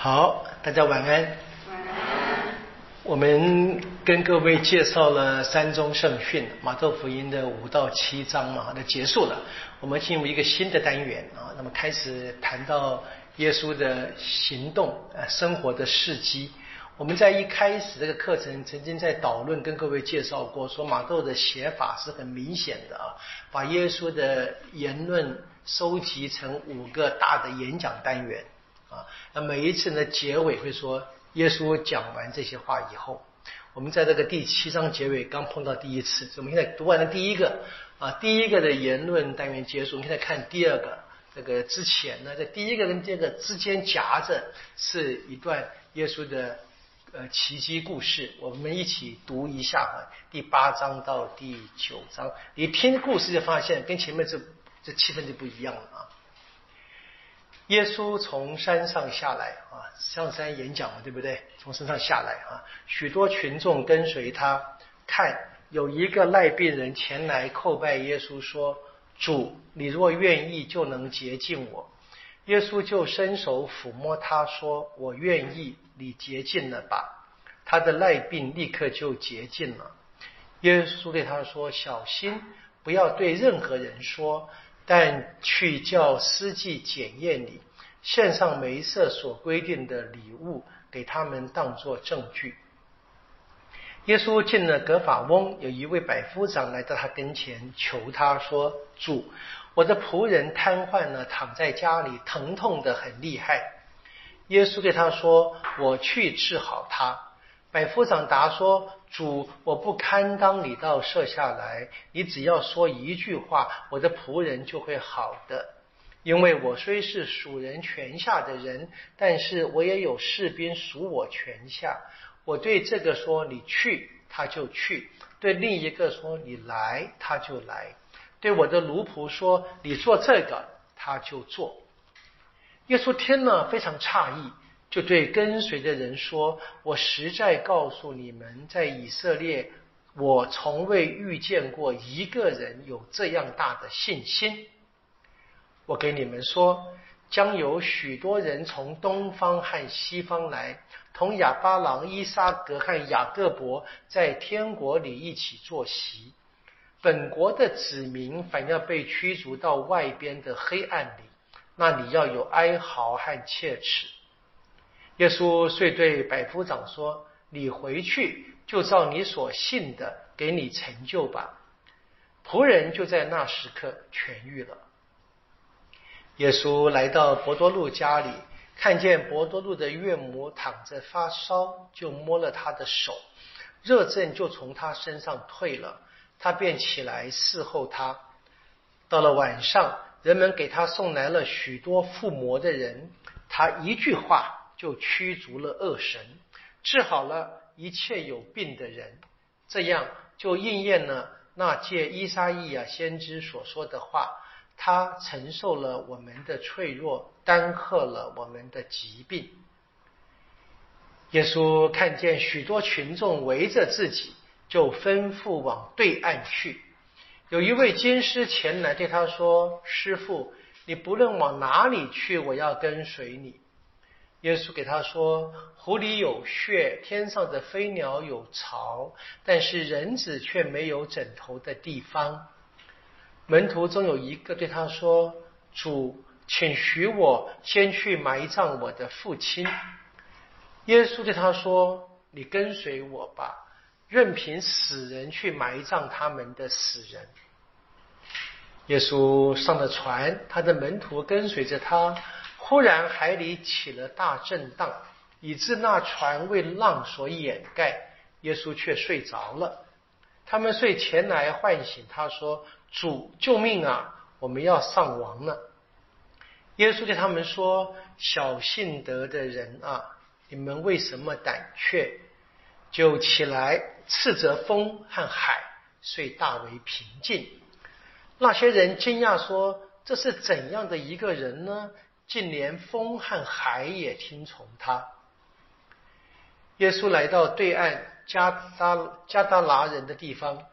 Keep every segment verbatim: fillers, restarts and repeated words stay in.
好，大家晚安。晚安。我们跟各位介绍了三宗圣训，马窦福音的五到七章嘛，那结束了。我们进入一个新的单元啊，那么开始谈到耶稣的行动、呃生活的事迹。我们在一开始这个课程曾经在导论跟各位介绍过，说马窦的写法是很明显的啊，把耶稣的言论收集成五个大的演讲单元啊，那每一次呢结尾会说耶稣讲完这些话以后，我们在这个第七章结尾刚碰到第一次，所以我们现在读完了第一个啊，第一个的言论单元结束，我们现在看第二个。这个之前呢，在第一个跟第二个之间夹着是一段耶稣的呃奇迹故事，我们一起读一下啊，第八章到第九章，你听故事就发现跟前面这这气氛就不一样了啊。耶稣从山上下来啊，上山演讲嘛，对不对？从山上下来啊，许多群众跟随他，看有一个赖病人前来叩拜耶稣说：“主，你若愿意，就能洁净我。”耶稣就伸手抚摸他说：“我愿意，你洁净了吧。”他的赖病立刻就洁净了。耶稣对他说：“小心，不要对任何人说，但去叫司祭检验你，献上梅瑟所规定的礼物，给他们当作证据。”耶稣进了革法翁，有一位百夫长来到他跟前，求他说：“主，我的仆人瘫痪了，躺在家里，疼痛得很厉害。”耶稣对他说：“我去治好他。”百夫长答说：“主，我不堪当你到舍下来，你只要说一句话，我的仆人就会好的。因为我虽是属人权下的人，但是我也有士兵属我权下。我对这个说你去，他就去；对另一个说你来，他就来；对我的奴仆说你做这个，他就做。”耶稣听了非常诧异，就对跟随的人说：“我实在告诉你们，在以色列，我从未遇见过一个人有这样大的信心。我给你们说，将有许多人从东方和西方来，同亚巴郎、伊撒格和雅各伯在天国里一起坐席。本国的子民反要被驱逐到外边的黑暗里，那里要有哀嚎和切齿。”耶稣遂对百夫长说：“你回去，就照你所信的给你成就吧。”仆人就在那时刻痊愈了。耶稣来到伯多禄家里，看见伯多禄的岳母躺着发烧，就摸了他的手，热症就从他身上退了，他便起来侍候他。到了晚上，人们给他送来了许多附魔的人，他一句话就驱逐了恶神，治好了一切有病的人。这样就应验了那借依撒意亚先知所说的话：“他承受了我们的脆弱，担荷了我们的疾病。”耶稣看见许多群众围着自己，就吩咐往对岸去。有一位经师前来对他说：“师父，你不论往哪里去，我要跟随你。”耶稣给他说：“湖里有穴，天上的飞鸟有巢，但是人子却没有枕头的地方。”门徒中有一个对他说：“主，请许我先去埋葬我的父亲。”耶稣对他说：“你跟随我吧，任凭死人去埋葬他们的死人。”耶稣上了船，他的门徒跟随着他。忽然海里起了大震荡，以致那船为浪所掩盖，耶稣却睡着了。他们遂前来唤醒他说：“主，救命啊，我们要丧亡了。”耶稣对他们说：“小信德的人啊，你们为什么胆怯？”就起来斥责风和海，遂大为平静。那些人惊讶说：“这是怎样的一个人呢？竟连风和海也听从他。”耶稣来到对岸加达加达拿人的地方，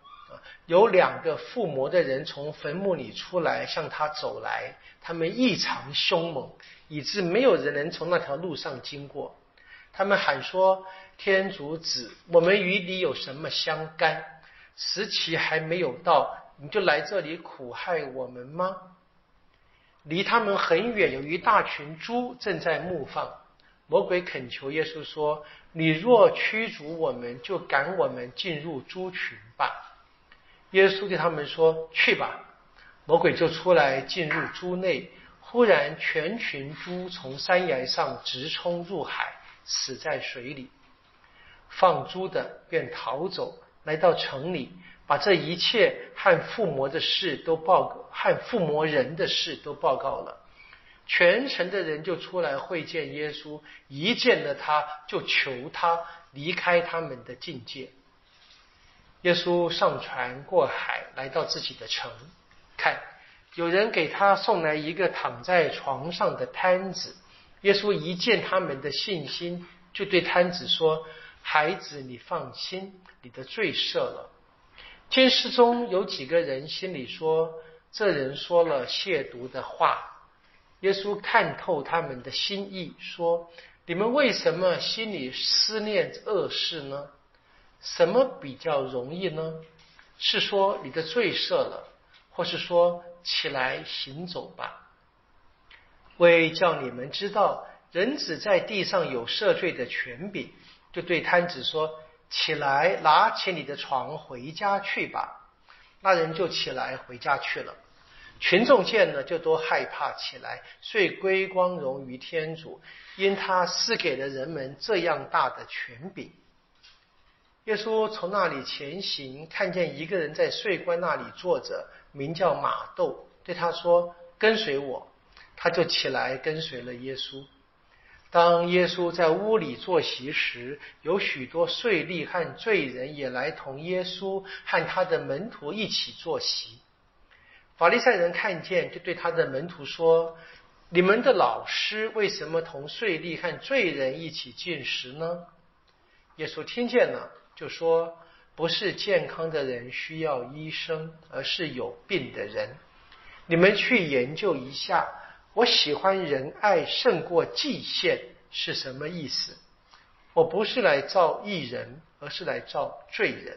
有两个附魔的人从坟墓里出来，向他走来，他们异常凶猛，以致没有人能从那条路上经过。他们喊说：天主子，我们与你有什么相干？时期还没有到，你就来这里苦害我们吗？离他们很远，有一大群猪正在牧放。魔鬼恳求耶稣说：你若驱逐我们，就赶我们进入猪群吧。耶稣对他们说：去吧。魔鬼就出来进入猪内，忽然全群猪从山崖上直冲入海，死在水里。放猪的便逃走，来到城里，把这一切和附魔的事都报告，和附魔人的事都报告了。全城的人就出来会见耶稣，一见了他就求他离开他们的境界。耶稣上船过海，来到自己的城，看，有人给他送来一个躺在床上的瘫子。耶稣一见他们的信心，就对瘫子说：孩子，你放心，你的罪赦了。监视中有几个人心里说：这人说了亵渎的话。耶稣看透他们的心意，说：你们为什么心里思念恶事呢？什么比较容易呢？是说你的罪赦了，或是说起来行走吧？为叫你们知道人子在地上有赦罪的权柄，就对瘫子说：起来，拿起你的床回家去吧。那人就起来回家去了。群众见了，就都害怕起来，遂归光荣于天主，因他赐给了人们这样大的权柄。耶稣从那里前行，看见一个人在税关那里坐着，名叫马窦，对他说：跟随我。他就起来跟随了耶稣。当耶稣在屋里坐席时，有许多税吏和罪人也来同耶稣和他的门徒一起坐席。法利赛人看见，就对他的门徒说：你们的老师为什么同税吏和罪人一起进食呢？耶稣听见了，就说：不是健康的人需要医生，而是有病的人。你们去研究一下，我喜欢仁爱胜过祭献是什么意思？我不是来召义人，而是来召罪人。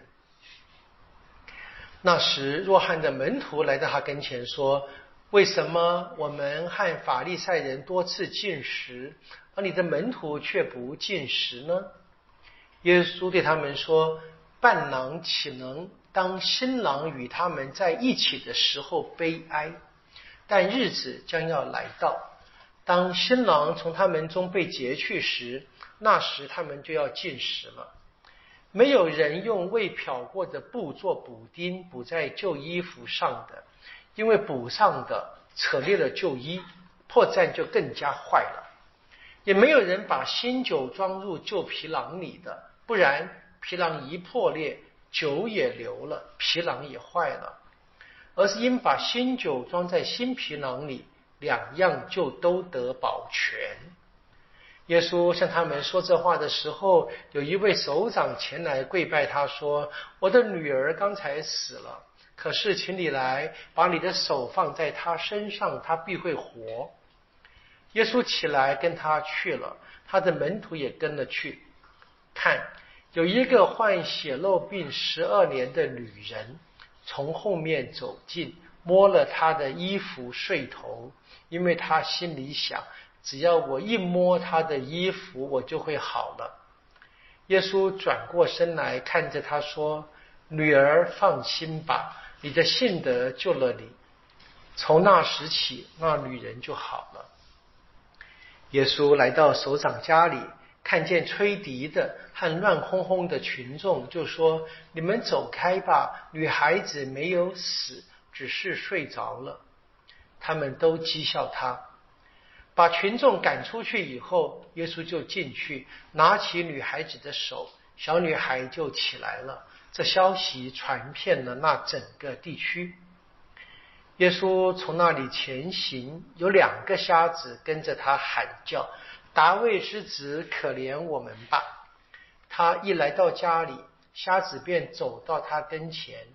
那时若翰的门徒来到他跟前说：为什么我们和法利赛人多次进食，而你的门徒却不进食呢？耶稣对他们说：伴郎岂能当新郎与他们在一起的时候悲哀？但日子将要来到，当新郎从他们中被劫去时，那时他们就要进食了。没有人用未漂过的布做补丁补在旧衣服上的，因为补上的扯裂了旧衣，破绽就更加坏了。也没有人把新酒装入旧皮囊里的，不然皮囊一破裂，酒也流了，皮囊也坏了。而是应把新酒装在新皮囊里，两样就都得保全。耶稣向他们说这话的时候，有一位首长前来跪拜他说：我的女儿刚才死了，可是请你来，把你的手放在她身上，她必会活。耶稣起来跟他去了，他的门徒也跟了去。看，有一个患血漏病十二年的女人从后面走近，摸了他的衣服睡头，因为他心里想，只要我一摸他的衣服，我就会好了。耶稣转过身来看着他说：女儿，放心吧，你的信德救了你。从那时起，那女人就好了。耶稣来到首长家里，看见吹笛的和乱哄哄的群众，就说：你们走开吧，女孩子没有死，只是睡着了。他们都讥笑他。把群众赶出去以后，耶稣就进去，拿起女孩子的手，小女孩就起来了。这消息传遍了那整个地区。耶稣从那里前行，有两个瞎子跟着他喊叫：达味之子，可怜我们吧。他一来到家里，瞎子便走到他跟前，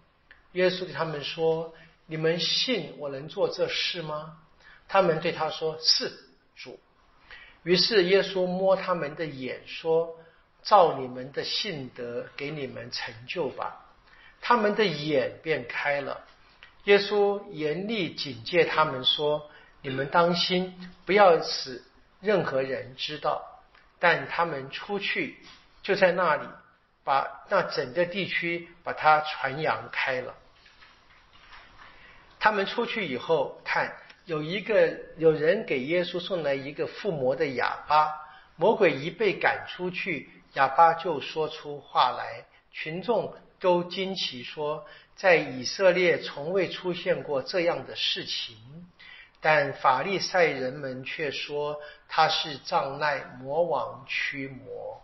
耶稣对他们说：你们信我能做这事吗？他们对他说：是，主。于是耶稣摸他们的眼说：照你们的信德给你们成就吧。他们的眼便开了。耶稣严厉警戒他们说：你们当心，不要使任何人知道。但他们出去，就在那里把那整个地区把它传扬开了。他们出去以后，看有一个有人给耶稣送来一个附魔的哑巴，魔鬼一被赶出去，哑巴就说出话来。群众都惊奇说，在以色列从未出现过这样的事情。但法利赛人们却说他是障碍魔王驱魔。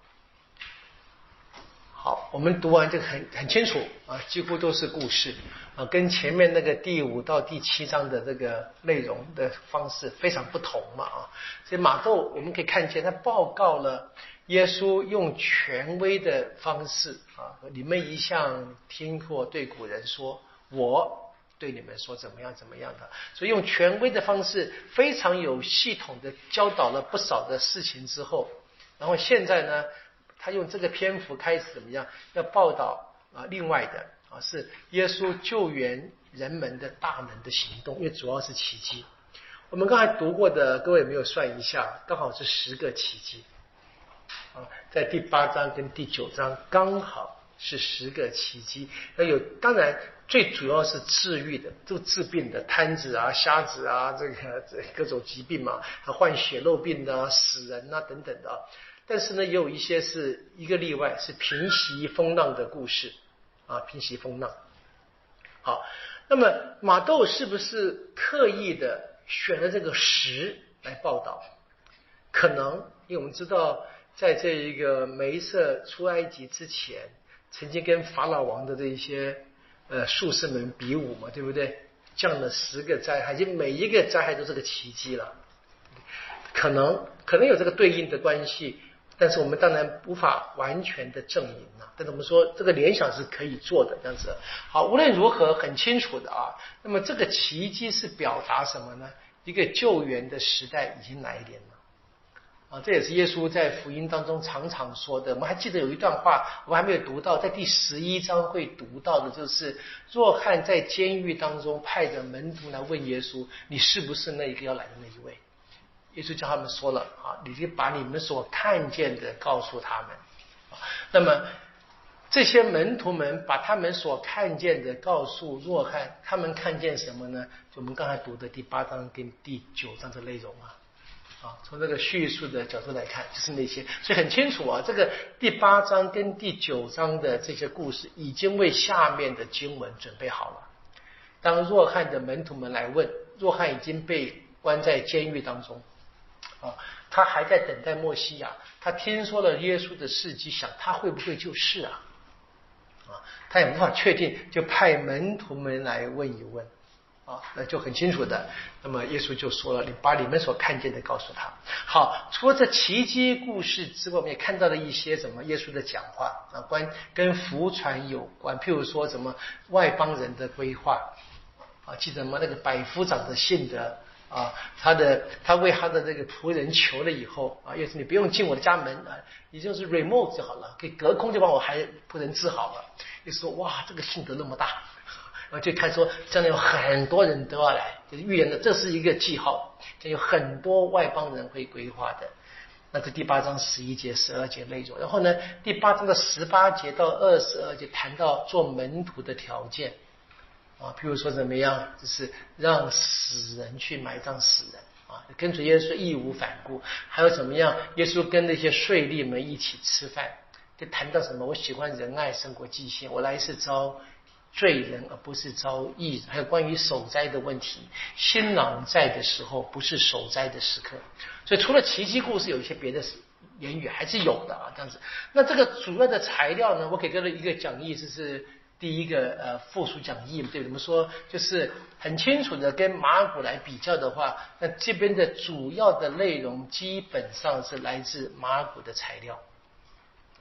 好，我们读完这个很很清楚啊，几乎都是故事啊，跟前面那个第五到第七章的这个内容的方式非常不同嘛啊。所以马窦我们可以看见，他报告了耶稣用权威的方式啊，你们一向听过对古人说，我对你们说怎么样怎么样的，所以用权威的方式非常有系统的教导了不少的事情之后，然后现在呢，他用这个篇幅开始怎么样，要报道啊另外的啊是耶稣救援人们的大能的行动，因为主要是奇迹。我们刚才读过的，各位有没有算一下，刚好是十个奇迹啊，在第八章跟第九章刚好是十个奇迹。那有当然最主要是治愈的，就治病的，瘫子啊、瞎子啊，这个这各种疾病嘛，患血肉病的、啊、死人啊等等的、啊。但是呢，也有一些是一个例外，是平息风浪的故事啊，平息风浪。好，那么马窦是不是刻意的选了这个时来报道？可能，因为我们知道，在这一个梅瑟出埃及之前，曾经跟法老王的这一些呃术士们比武嘛，对不对？降了十个灾害，就每一个灾害都是个奇迹了。可能可能有这个对应的关系。但是我们当然无法完全的证明啊，但是我们说这个联想是可以做的，这样子。好，无论如何很清楚的啊。那么这个奇迹是表达什么呢？一个救援的时代已经来临了啊，这也是耶稣在福音当中常常说的。我们还记得有一段话，我们还没有读到，在第十一章会读到的，就是若翰在监狱当中派着门徒来问耶稣：“你是不是那一个要来的那一位？”耶稣叫他们说了啊，你就把你们所看见的告诉他们。那么这些门徒们把他们所看见的告诉若翰，他们看见什么呢？就我们刚才读的第八章跟第九章的内容啊。啊，从这个叙述的角度来看，就是那些，所以很清楚啊，这个第八章跟第九章的这些故事已经为下面的经文准备好了。当若翰的门徒们来问，若翰已经被关在监狱当中。啊，他还在等待默西亚，他听说了耶稣的事迹，想他会不会就是啊？啊，他也无法确定，就派门徒们来问一问，啊，那就很清楚的。那么耶稣就说了：“你把你们所看见的告诉他。”好，除了这奇迹故事之外，我们也看到了一些什么耶稣的讲话啊，关跟福传有关，譬如说什么外邦人的规划啊，记得吗？那个百夫长的信德。啊，他的他为他的这个仆人求了以后啊，耶稣你不用进我的家门啊，你就是 remote 就好了，可以隔空就把我还仆人治好了。耶稣说哇，这个信德那么大，然后就看说将来有很多人都要来，就是预言的这是一个记号，将有很多外邦人会归化的。那这第八章十一节、十二节内容，然后呢，第八章的十八节到二十二节谈到做门徒的条件。啊，譬如说怎么样，就是让死人去埋葬死人啊，跟随耶稣义无反顾。还有怎么样，耶稣跟那些税吏们一起吃饭，就谈到什么？我喜欢仁爱胜过祭献，我来是招罪人而不是招义人。还有关于守斋的问题，新郎在的时候不是守斋的时刻。所以除了奇迹故事，有一些别的言语还是有的啊，这样子。那这个主要的材料呢，我给各位一个讲义，就是第一个呃附属讲义，对，怎么说？就是很清楚的跟马可来比较的话，那这边的主要的内容基本上是来自马可的材料啊。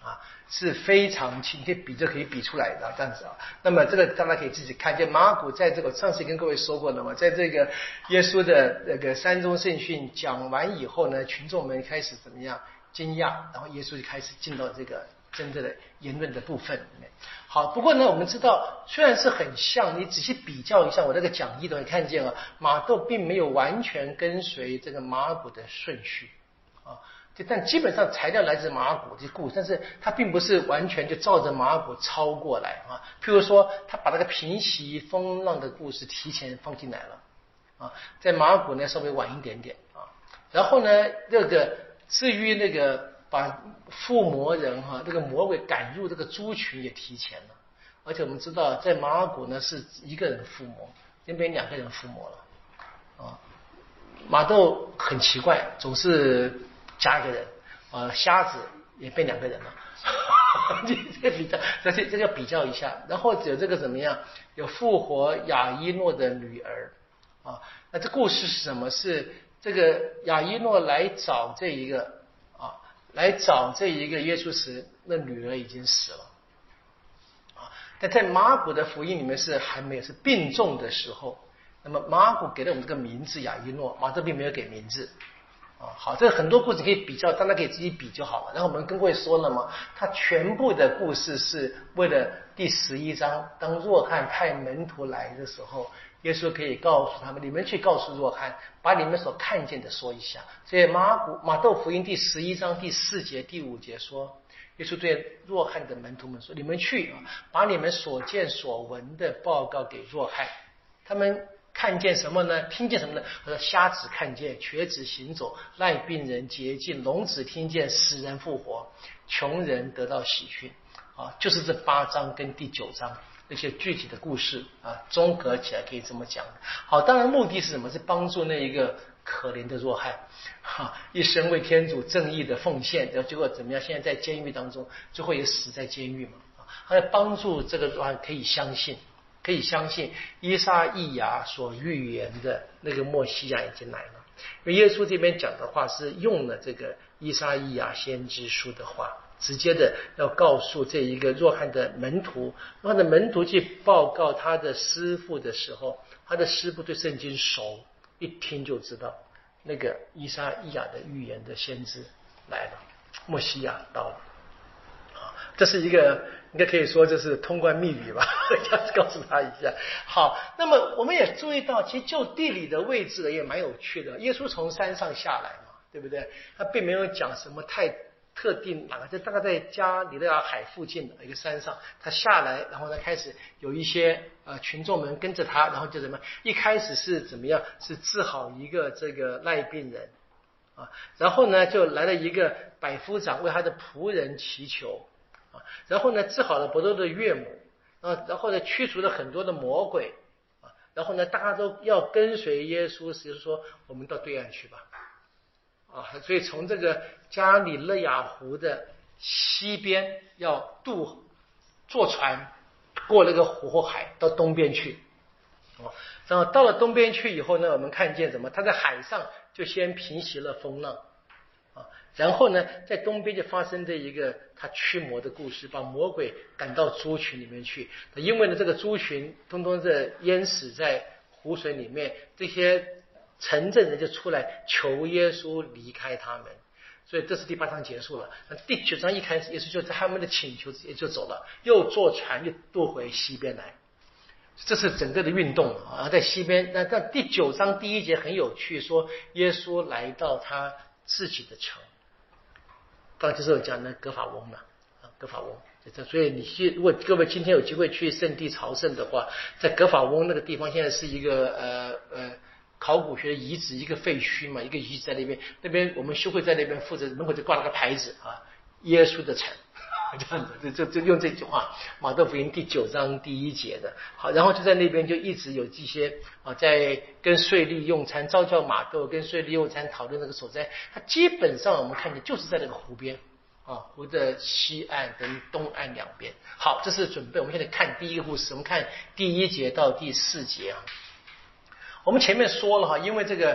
啊，是非常清，这比就可以比出来的这样子啊。那么这个大家可以自己看见，马可在这个上次跟各位说过了嘛，在这个耶稣的那个山中圣训讲完以后呢，群众们开始怎么样惊讶，然后耶稣就开始进到这个真正的言论的部分里面。好，不过呢，我们知道虽然是很像，你仔细比较一下我那个讲义都会看见啊，马窦并没有完全跟随这个马可的顺序啊。但基本上材料来自马可这故事，但是他并不是完全就照着马可抄过来啊。譬如说，他把那个平息风浪的故事提前放进来了啊，在马可呢稍微晚一点点啊。然后呢，这个至于那个把附魔人哈、啊，这个魔鬼赶入这个猪群也提前了，而且我们知道，在马可呢是一个人附魔，那边两个人附魔了啊。马窦很奇怪，总是加一个人，呃，瞎子也变两个人了，这个比较，这这这个比较一下。然后有这个怎么样？有复活亚伊诺的女儿啊，那这故事是什么？是这个亚伊诺来找这一个啊，来找这一个耶稣时，那女儿已经死了啊。但在马可的福音里面是还没有，是病重的时候。那么马可给了我们这个名字亚伊诺，马窦并没有给名字。啊，好，这个很多故事可以比较，大家可以自己比就好了。然后我们跟各位说了嘛，他全部的故事是为了第十一章，当若翰派门徒来的时候，耶稣可以告诉他们，你们去告诉若翰，把你们所看见的说一下。所以马古马窦福音第十一章第四节、第五节说，耶稣对若翰的门徒们说，你们去把你们所见所闻的报告给若翰，他们看见什么呢？听见什么呢？他说瞎子看见，瘸子行走，赖病人洁净，聋子听见，死人复活，穷人得到喜讯啊，就是这八章跟第九章那些具体的故事啊，综合起来可以这么讲。好，当然目的是什么？是帮助那一个可怜的若翰，哈、啊，一生为天主正义的奉献，然后结果怎么样？现在在监狱当中，最后也死在监狱嘛。啊，他在帮助这个若翰可以相信。可以相信依撒意亚所预言的那个默西亚已经来了，因为耶稣这边讲的话是用了这个依撒意亚先知书的话，直接的要告诉这一个若翰的门徒，若翰的门徒去报告他的师父的时候，他的师父对圣经熟，一听就知道那个依撒意亚的预言的先知来了，默西亚到了。这是一个应该可以说这是通关密语吧，这样子告诉他一下。好，那么我们也注意到，其实就地理的位置也蛮有趣的。耶稣从山上下来嘛，对不对？他并没有讲什么太特定哪个，这大概在加利利亚海附近的一个山上，他下来，然后呢开始有一些呃群众们跟着他，然后就怎么样？一开始是怎么样？是治好一个这个赖病人啊，然后呢就来了一个百夫长为他的仆人祈求。然后呢，治好了伯多的岳母，啊，然后呢，驱除了很多的魔鬼，啊，然后呢，大家都要跟随耶稣，就是说，我们到对岸去吧，啊，所以从这个加里肋亚湖的西边要渡坐船过那个湖或海到东边去，啊，然后到了东边去以后呢，我们看见什么？他在海上就先平息了风浪。然后呢，在东边就发生这一个他驱魔的故事，把魔鬼赶到猪群里面去。因为呢，这个猪群通通的淹死在湖水里面，这些城镇人就出来求耶稣离开他们。所以这是第八章结束了。那第九章一开始，耶稣就在他们的请求也就走了，又坐船又渡回西边来。这是整个的运动啊，在西边。那在第九章第一节很有趣，说耶稣来到他自己的城。刚才就是我讲的格法翁嘛，啊，格法翁。所以你去，如果各位今天有机会去圣地朝圣的话，在格法翁那个地方，现在是一个呃呃考古学遗址，一个废墟嘛，一个遗址在那边。那边我们修会在那边负责，门口就挂了个牌子啊，耶稣的城，这样子，就就用这句话，马窦福音第九章第一节的。好，然后就在那边就一直有这些啊，在跟税吏用餐，召叫马窦跟税吏用餐讨论那个所在，他基本上我们看见就是在那个湖边。啊，湖的西岸跟东岸两边。好，这是准备。我们现在看第一个故事，我们看第一节到第四节啊。我们前面说了哈，因为这个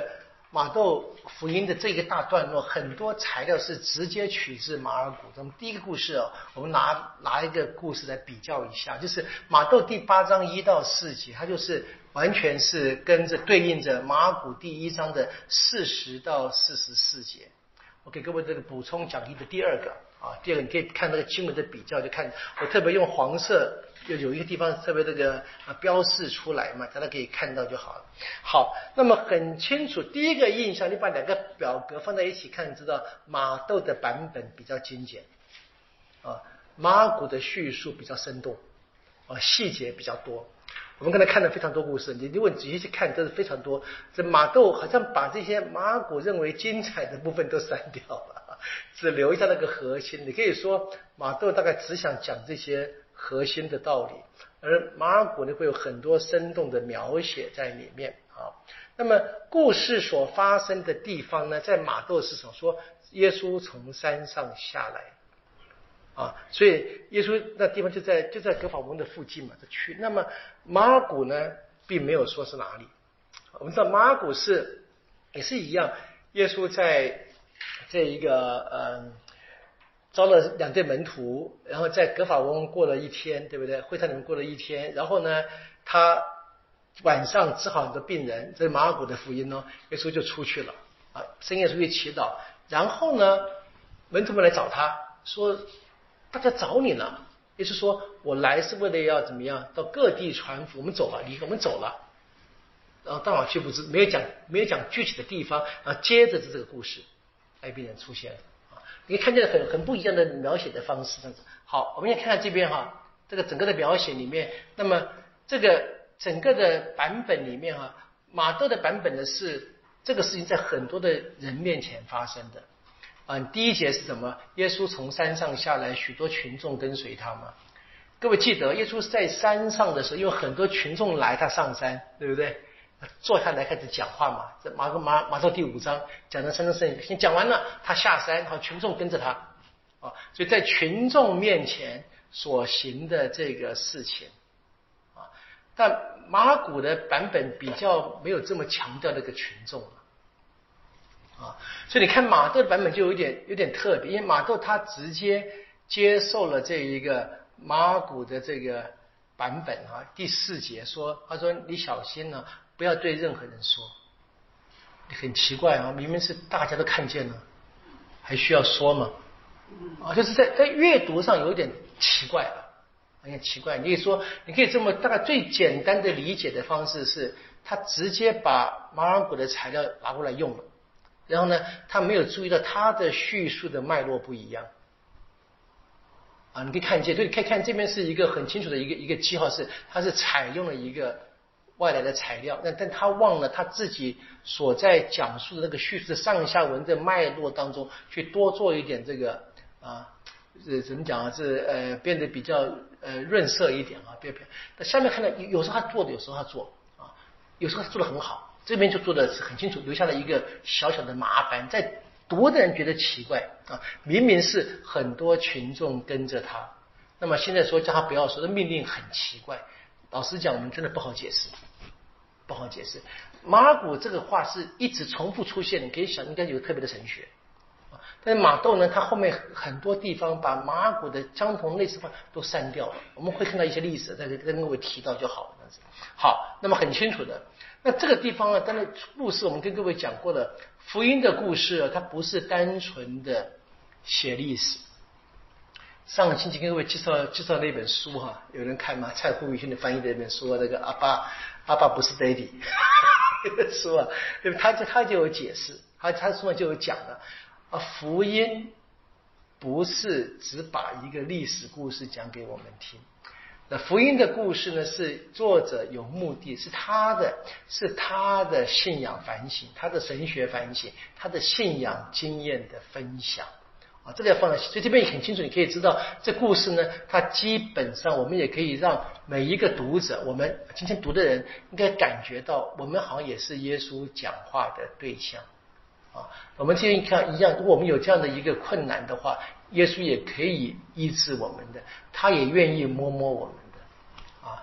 马窦福音的这个大段落，很多材料是直接取自马尔谷。咱们第一个故事哦，我们拿拿一个故事来比较一下，就是马窦第八章一到四节，它就是完全是跟着对应着马尔谷第一章的四十到四十四节。我给各位这个补充讲义的第二个啊，第二个你可以看那个经文的比较，就看我特别用黄色。有有一个地方特别这个呃标示出来嘛，大家可以看到就好了。好，那么很清楚，第一个印象，你把两个表格放在一起看，知道马窦的版本比较精简，啊，马尔谷的叙述比较生动，啊，细节比较多。我们刚才看了非常多故事，你如果你仔细去看，真是非常多。这马窦好像把这些马尔谷认为精彩的部分都删掉了，只留下那个核心。你可以说马窦大概只想讲这些核心的道理，而马尔谷呢会有很多生动的描写在里面啊。那么故事所发生的地方呢，在马窦是所说耶稣从山上下来啊，所以耶稣那地方就在就在葛法翁的附近嘛，这去。那么马尔谷呢，并没有说是哪里。我们知道马尔谷是也是一样，耶稣在这一个嗯。招了两对门徒，然后在葛法翁过了一天，对不对？会堂里面过了一天，然后呢，他晚上治好很多病人，这是马尔谷的福音哦。耶稣就出去了啊，深夜出去祈祷，然后呢，门徒们来找他，说大家找你呢。耶稣说，我来是为了要怎么样，到各地传福，我们走了，离我们走了，然后到哪去不知，没有讲没有讲具体的地方，然后接着是这个故事，艾病人出现了。你可以看见很很不一样的描写的方式，这样子。好，我们也看看这边哈，这个整个的描写里面，那么这个整个的版本里面哈，马窦的版本呢是这个事情在很多的人面前发生的啊。第一节是什么？耶稣从山上下来，许多群众跟随他嘛。各位记得，耶稣在山上的时候，有很多群众来，他上山，对不对？坐下来开始讲话嘛，这马马马窦第五章讲的三生圣先讲完了，他下山，然后群众跟着他啊，所以在群众面前所行的这个事情啊，但马尔谷的版本比较没有这么强调那个群众啊，所以你看马窦的版本就有点有点特别，因为马窦他直接接受了这一个马尔谷的这个版本啊，第四节说，他说你小心呢、啊。不要对任何人说，很奇怪啊！明明是大家都看见了，还需要说吗？啊，就是在在阅读上有点奇怪了，有点奇怪。你可以说，你可以这么大概最简单的理解的方式是，他直接把马尔谷的材料拿过来用了，然后呢，他没有注意到他的叙述的脉络不一样。啊，你可以看见，对，你可以看这边是一个很清楚的一个一个记号，是它是采用了一个外来的材料，但但他忘了他自己所在讲述的那个叙述的上下文的脉络当中，去多做一点这个啊，呃，怎么讲啊？是呃，变得比较呃润色一点啊，别别。那下面看到有时候他做的，有时候他做啊，有时候他做的很好，这边就做的是很清楚，留下了一个小小的麻烦，在读的人觉得奇怪啊，明明是很多群众跟着他，那么现在说叫他不要说，的命令很奇怪。老实讲，我们真的不好解释。不好解释，马尔谷这个话是一直重复出现，你可以想应该有特别的神学。但是马窦呢，他后面很多地方把马尔谷的相同类似话都删掉了，我们会看到一些历史，在这跟各位提到就好了。好，那么很清楚的，那这个地方呢，当然故事我们跟各位讲过了，福音的故事它不是单纯的写历史。上个星期跟各位介绍介绍那本书哈，有人看吗？蔡胡宇勋的翻译的那本书，那个阿爸阿爸不是 daddy 那本书啊，对吧？他就他就有解释，他他书上就有讲了啊，福音不是只把一个历史故事讲给我们听，那福音的故事呢，是作者有目的，是他的是他的信仰反省，他的神学反省，他的信仰经验的分享。啊，这个要放在，所以这边也很清楚，你可以知道这故事呢，它基本上我们也可以让每一个读者，我们今天读的人应该感觉到，我们好像也是耶稣讲话的对象啊。我们今天看一样，如果我们有这样的一个困难的话，耶稣也可以医治我们的，他也愿意摸摸我们的啊。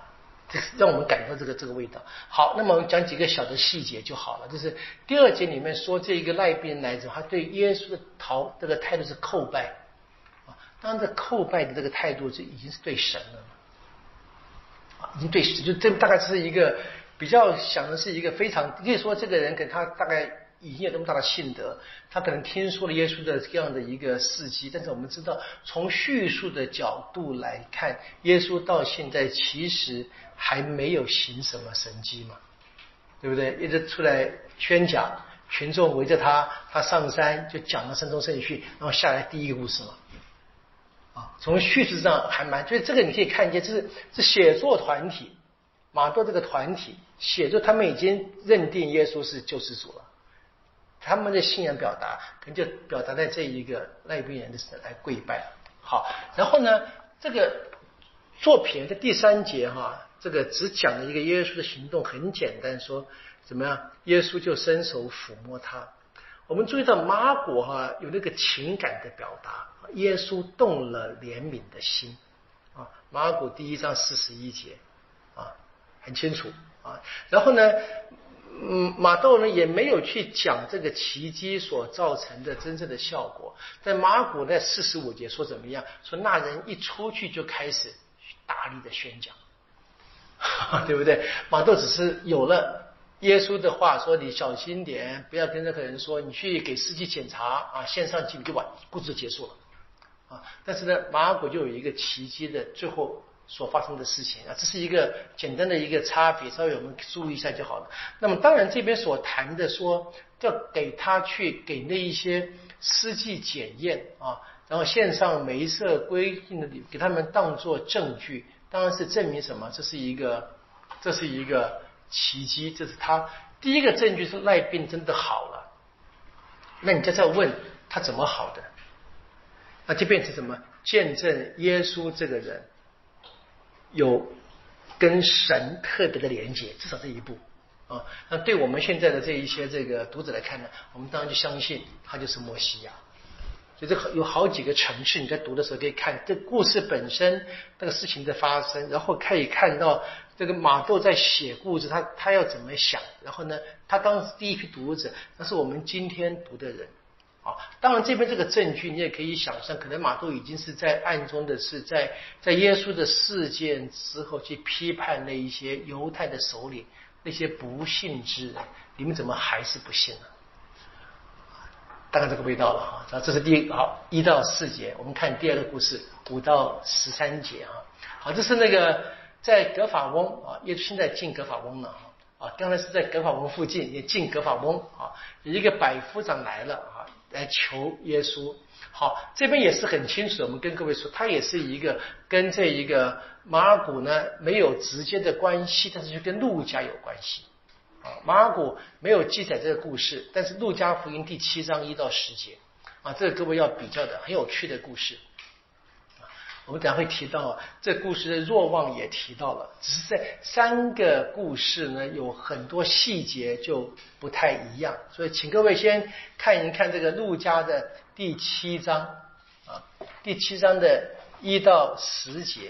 这让我们感到这个这个味道。好，那么我们讲几个小的细节就好了。就是第二节里面说，这个赖病人来者，他对耶稣的逃这个态度是叩拜啊。当然，这叩拜的这个态度，这已经是对神了啊，已经对神，就这大概是一个比较想的是一个非常，可以说这个人可能他大概已经有这么大的信德，他可能听说了耶稣的这样的一个事迹，但是我们知道，从叙述的角度来看，耶稣到现在其实还没有行什么神迹嘛，对不对？一直出来宣讲，群众围着他，他上山就讲了山中圣训，然后下来第一个故事嘛。啊，从叙事上还蛮，所以这个你可以看见，这是是写作团体，马窦这个团体写作，他们已经认定耶稣是救世主了。他们的信仰表达可能就表达在这一个赖病人的来跪拜。好，然后呢，这个作品在第三节哈，这个只讲了一个耶稣的行动，很简单，说怎么样，耶稣就伸手抚摸他。我们注意到马可哈有那个情感的表达，耶稣动了怜悯的心啊，马可第一章四十一节啊，很清楚啊。然后呢，嗯，马窦呢也没有去讲这个奇迹所造成的真正的效果。在马可在四十五节说怎么样？说那人一出去就开始大力的宣讲，对不对？马窦只是有了耶稣的话说，你小心点，不要跟任何人说，你去给司机检查啊，线上记录就完，故事就结束了啊。但是呢，马可就有一个奇迹的最后所发生的事情啊，这是一个简单的一个差别，稍微我们注意一下就好了。那么当然这边所谈的说要给他去给那一些司机检验啊，然后线上梅瑟规定的给他们当作证据，当然是证明什么？这是一个这是一个奇迹，这是他第一个证据是赖病真的好了。那你就在问他怎么好的？那就变成什么？见证耶稣这个人有跟神特别的连结，至少这一步啊。那对我们现在的这一些这个读者来看呢，我们当然就相信他就是默西亚。所以这有好几个层次，你在读的时候可以看这故事本身那个事情的发生，然后可以看到这个马窦在写故事，他他要怎么想，然后呢，他当时第一批读者，那是我们今天读的人。啊，当然这边这个证据你也可以想象，可能马窦已经是在暗中的是在在耶稣的事件之后去批判那一些犹太的首领，那些不信之人，你们怎么还是不信呢？大概这个味道了哈。这是第一好一到四节，我们看第二个故事五到十三节啊。好，这是那个在格法翁啊，耶稣现在进格法翁了啊，刚才是在格法翁附近，也进格法翁啊，有一个百夫长来了啊。来求耶稣。好，这边也是很清楚，我们跟各位说，他也是一个跟这一个马尔谷呢没有直接的关系，但是就跟路加有关系啊。马尔谷没有记载这个故事，但是路加福音第七章一到十节啊，这个各位要比较的很有趣的故事。我们等下会提到这故事的若望也提到了，只是在三个故事呢有很多细节就不太一样，所以请各位先看一看这个路加的第七章啊，第七章的一到十节。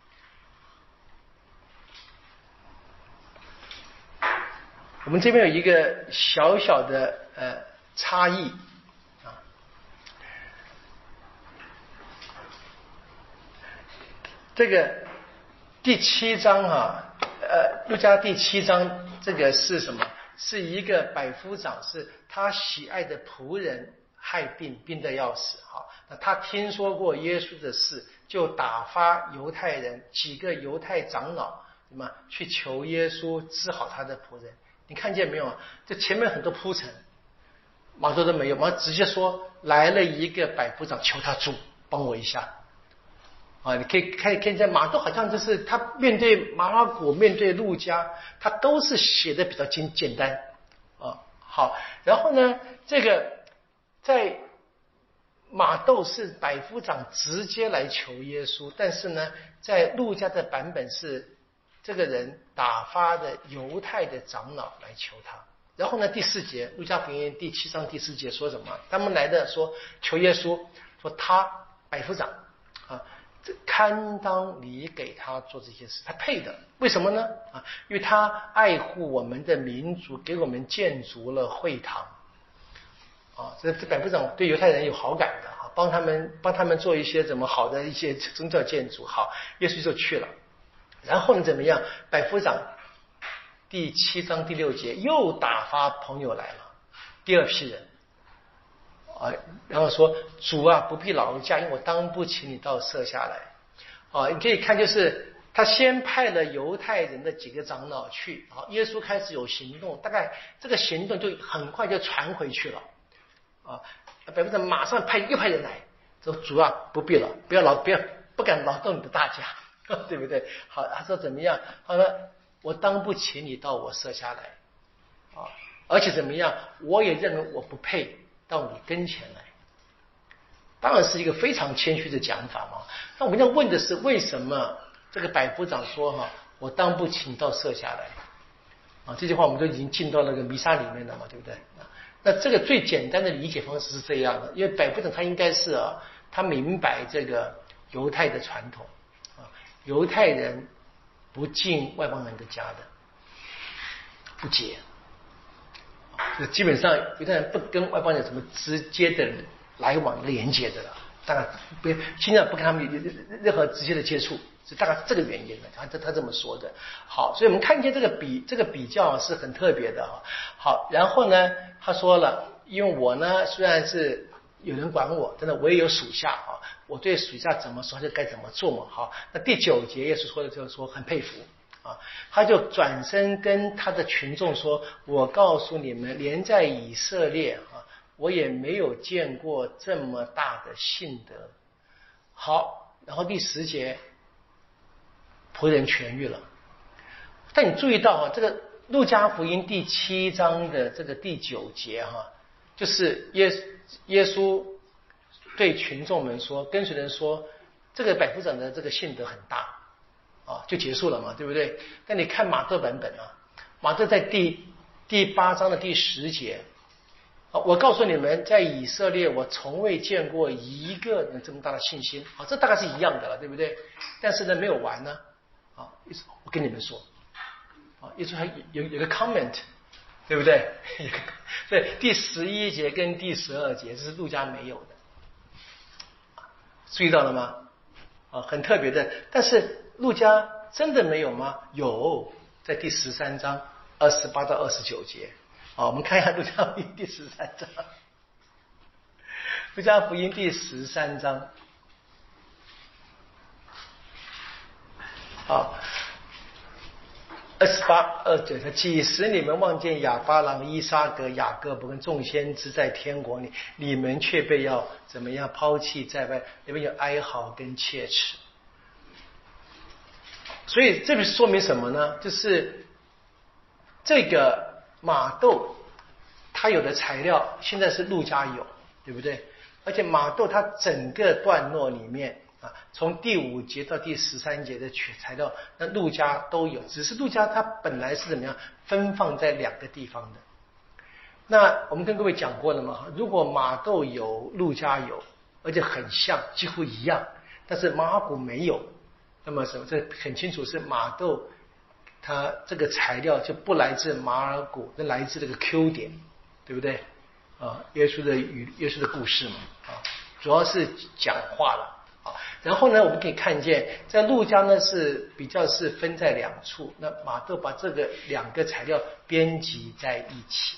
我们这边有一个小小的呃差异。这个第七章啊，呃，路加第七章这个是什么？是一个百夫长，是他喜爱的仆人害病，病得要死。好，那他听说过耶稣的事，就打发犹太人几个犹太长老，什么去求耶稣治好他的仆人。你看见没有啊？这前面很多铺陈，马窦都没有，马上直接说来了一个百夫长，求他主帮我一下。啊，你可以看看见马窦好像就是他面对马拉谷，面对路加，他都是写的比较简简单啊。好，然后呢，这个在马窦是百夫长直接来求耶稣，但是呢，在路加的版本是这个人打发的犹太的长老来求他。然后呢，第四节路加福音第七章第四节说什么？他们来的说求耶稣，说他百夫长啊。 堪当你给他做这些事，他配的。为什么呢？啊，因为他爱护我们的民族，给我们建筑了会堂。啊，这这百夫长对犹太人有好感的啊，帮他们帮他们做一些怎么好的一些宗教建筑。好，耶稣就去了。然后呢怎么样？百夫长第七章第六节又打发朋友来了，第二批人啊，然后说主啊，不必劳驾，因为我当不起你到舍下来。啊，你可以看就是他先派了犹太人的几个长老去，啊，耶稣开始有行动，大概这个行动就很快就传回去了。啊，百夫长马上派又派人来，说主啊，不必了，不要劳，不要不敢劳动你的大家。对不对？好，他说怎么样？他说我当不起你到我舍下来啊，而且怎么样？我也认为我不配到你跟前来。当然是一个非常谦虚的讲法嘛。那我们要问的是，为什么这个百夫长说哈，我当不起你到舍下来啊？这句话我们都已经进到那个弥撒里面了嘛，对不对？那这个最简单的理解方式是这样的，因为百夫长他应该是啊，他明白这个犹太的传统。犹太人不进外邦人的家的，不结，就基本上犹太人不跟外邦人有什么直接的来往的连接的了，大概不尽量不跟他们有任何直接的接触，是大概是这个原因的。他他这么说的。好，所以我们看见这个比这个比较是很特别的。好，然后呢，他说了，因为我呢虽然是有人管我，真的我也有属下啊，我对属下怎么说就该怎么做嘛。好，那第九节耶稣说的就是说很佩服啊，他就转身跟他的群众说，我告诉你们，连在以色列啊，我也没有见过这么大的信德。好，然后第十节仆人痊愈了。但你注意到啊，这个路加福音第七章的这个第九节哈，就是耶耶稣对群众们说，跟随人说，这个百夫长的这个信德很大啊，就结束了嘛，对不对？但你看马可版本啊，马可在第第八章的第十节，啊，我告诉你们，在以色列我从未见过一个人这么大的信心啊，这大概是一样的了，对不对？但是呢，没有完呢啊，我跟你们说啊，耶稣还有有个 comment。对不对？所以第十一节跟第十二节这是路加没有的，注意到了吗？啊，很特别的。但是路加真的没有吗？有，在第十三章二十八到二十九节。啊，我们看一下路加福音第十三章。路加福音第十三章。好。二十八二九，几时你们望见亚巴郎、伊撒格、雅各伯跟众先知在天国里，你们却被要怎么样抛弃在外？你们有哀嚎跟切齿。所以这个说明什么呢？就是这个马窦他有的材料现在是路加有，对不对？而且马窦他整个段落里面。从第五节到第十三节的材料，那路加都有，只是路加它本来是怎么样分放在两个地方的。那我们跟各位讲过了嘛，如果马窦有，路加有，而且很像，几乎一样，但是马尔谷没有，那么什么？这很清楚是马窦，它这个材料就不来自马尔谷，那来自这个 Q 点，对不对？啊，耶稣的与耶稣的故事嘛，啊，主要是讲话了。然后呢，我们可以看见，在路加呢是比较是分在两处，那马窦把这个两个材料编辑在一起，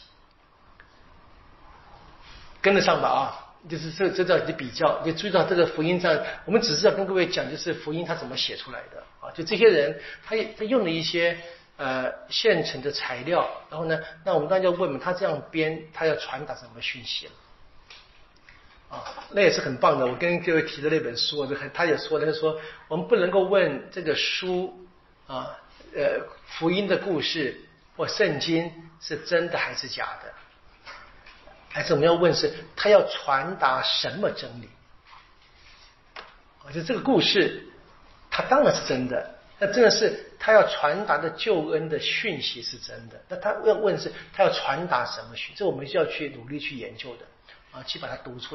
跟得上吧啊？就是这这叫比较，就注意到这个福音上，我们只是要跟各位讲，就是福音他怎么写出来的啊？就这些人，他他用了一些呃现成的材料，然后呢，那我们当然要问嘛，他这样编，他要传达什么讯息了？啊，那也是很棒的。我跟各位提的那本书，他也说了，他说我们不能够问这个书啊，呃，福音的故事或圣经是真的还是假的，还是我们要问是他要传达什么真理？啊，就这个故事，它当然是真的，那真的是他要传达的救恩的讯息是真的。那他要问是他要传达什么讯息？这我们就要去努力去研究的。啊，去把它读出来的。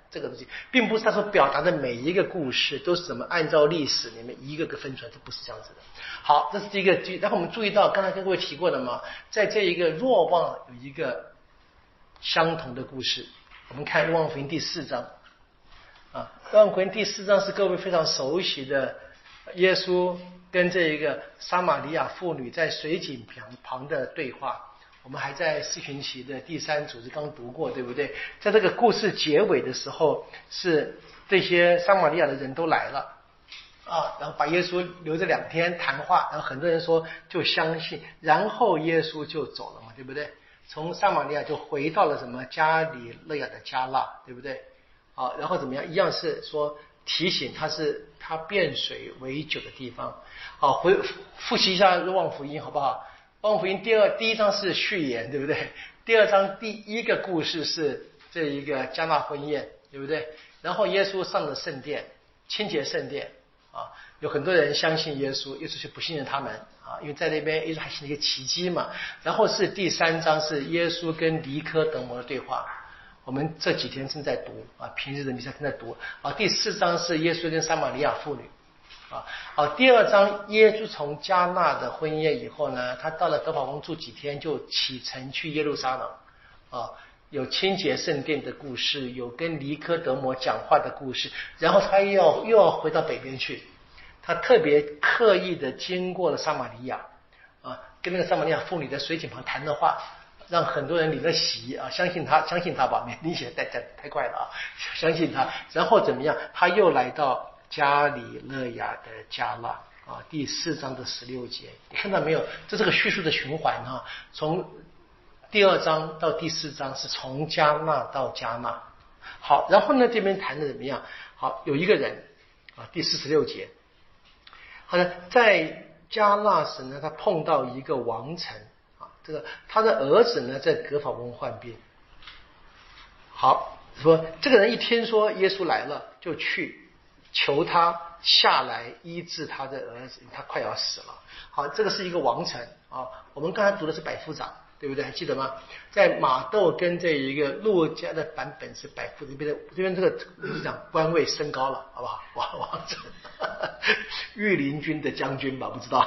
这个东西，并不是他所表达的每一个故事都是怎么按照历史里面一个个分出来，这不是这样子的。好，这是第一个。然后我们注意到，刚才跟各位提过了嘛，在这一个若望有一个相同的故事。我们看《若望福音》第四章啊，《若望福音》第四章是各位非常熟悉的，耶稣跟这一个撒玛利亚妇女在水井旁的对话。我们还在四旬期的第三组织刚读过，对不对？在这个故事结尾的时候，是这些撒玛利亚的人都来了啊，然后把耶稣留着两天谈话，然后很多人说就相信，然后耶稣就走了嘛，对不对？从撒玛利亚就回到了什么加里肋亚的加纳，对不对？啊，然后怎么样？一样是说提醒他是他变水为酒的地方。好，回复习一下若望福音好不好？若望福音第二第一章是序言，对不对？第二章第一个故事是这一个加纳婚宴，对不对？然后耶稣上了圣殿，清洁圣殿啊，有很多人相信耶稣，耶稣却不信任他们啊，因为在那边耶稣还行了一个奇迹嘛。然后是第三章是耶稣跟尼科德摩的对话，我们这几天正在读啊，平日的弥撒正在读啊。第四章是耶稣跟撒玛利亚妇女。啊，好，第二章耶稣从加纳的婚宴以后呢，他到了葛法翁住几天，就启程去耶路撒冷。啊，有清洁圣殿的故事，有跟尼科德摩讲话的故事，然后他又要又要回到北边去。他特别刻意的经过了撒玛利亚，啊，跟那个撒玛利亚妇女在水井旁谈的话，让很多人领了洗啊，相信他，相信他吧，你写太太太快了啊，相信他。然后怎么样？他又来到加里肋亚的加纳啊，第四章的十六节，你看到没有？这是个叙述的循环哈、啊，从第二章到第四章是从加纳到加纳。好，然后呢，这边谈的怎么样？好，有一个人啊，第四十六节，好的，在加纳时呢，他碰到一个王臣啊，这个他的儿子呢在葛法翁患病。好，说这个人一听说耶稣来了，就去求他下来医治他的儿子，他快要死了。好，这个是一个王臣啊。我们刚才读的是百夫长，对不对？还记得吗？在马窦跟这一个路加的版本是百夫长，这边这边这个是讲官位升高了，好不好？王王臣，御林军的将军吧，不知道。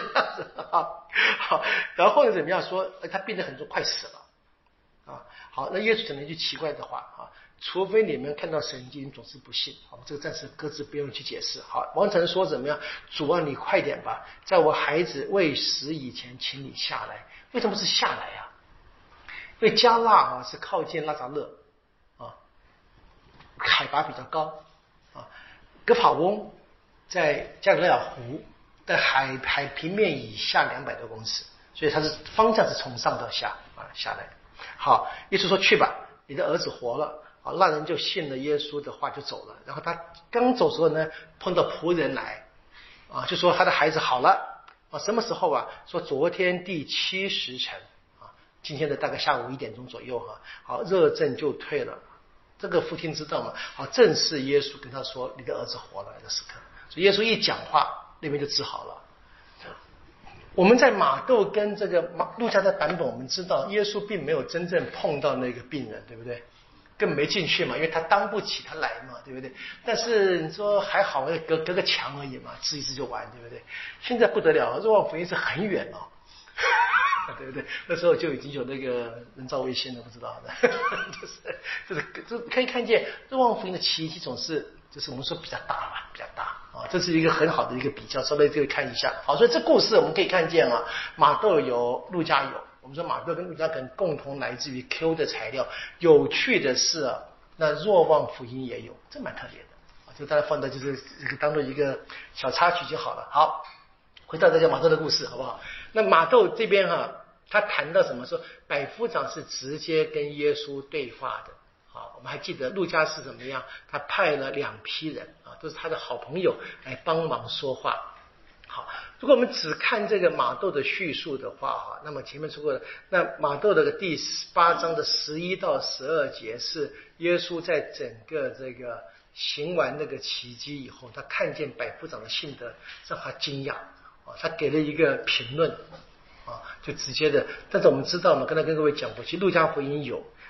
好，然后呢怎么样说？他病得很重，快死了啊。好，那耶稣讲了一句奇怪的话啊。除非你们看到神迹，你总是不信。好，这个暂时搁置，不用去解释。好，王臣说怎么样？主啊，你快点吧，在我孩子未死以前，请你下来。为什么是下来啊？因为加纳啊是靠近拉扎勒啊，海拔比较高啊。葛法翁在加里肋亚湖，在海海平面以下两百多公尺，所以它是方向是从上到下啊下来。好，耶稣说去吧，你的儿子活了。啊，那人就信了耶稣的话就走了。然后他刚走的时候呢，碰到仆人来，啊，就说他的孩子好了。啊，什么时候啊？说昨天第七时辰，啊，今天的大概下午一点钟左右哈、啊。好，热症就退了。这个父亲知道嘛？好，正是耶稣跟他说你的儿子活了的时刻。所以耶稣一讲话，那边就治好了。我们在马窦跟这个马路加的版本，我们知道耶稣并没有真正碰到那个病人，对不对？更没进去嘛，因为他当不起他来嘛，对不对？但是你说还好，隔隔个墙而已嘛，治一治就完，对不对？现在不得了，若望福音是很远哦，对不对？那时候就已经有那个人造卫星了，不知道的，就是就是就可以看见若望福音的奇迹总是就是我们说比较大吧，比较大啊，这是一个很好的一个比较，稍微可以看一下。好，所以这故事我们可以看见啊，马窦有，路加有。我们说马窦跟路加可能共同来自于 Q 的材料。有趣的是啊，那若望福音也有，这蛮特别的，就大家放在就是这个当做一个小插曲就好了。好，回到这个马窦的故事，好不好？那马窦这边哈、啊，他谈到什么？说百夫长是直接跟耶稣对话的。好，我们还记得路加是怎么样？他派了两批人啊，都是他的好朋友来帮忙说话。好，如果我们只看这个马窦的叙述的话哈，那么前面说过的，那马窦的第八章的十一到十二节是耶稣在整个这个行完那个奇迹以后，他看见百夫长的信德，让他惊讶啊，他给了一个评论啊，就直接的。但是我们知道嘛，刚才跟各位讲过，其实路加福音有，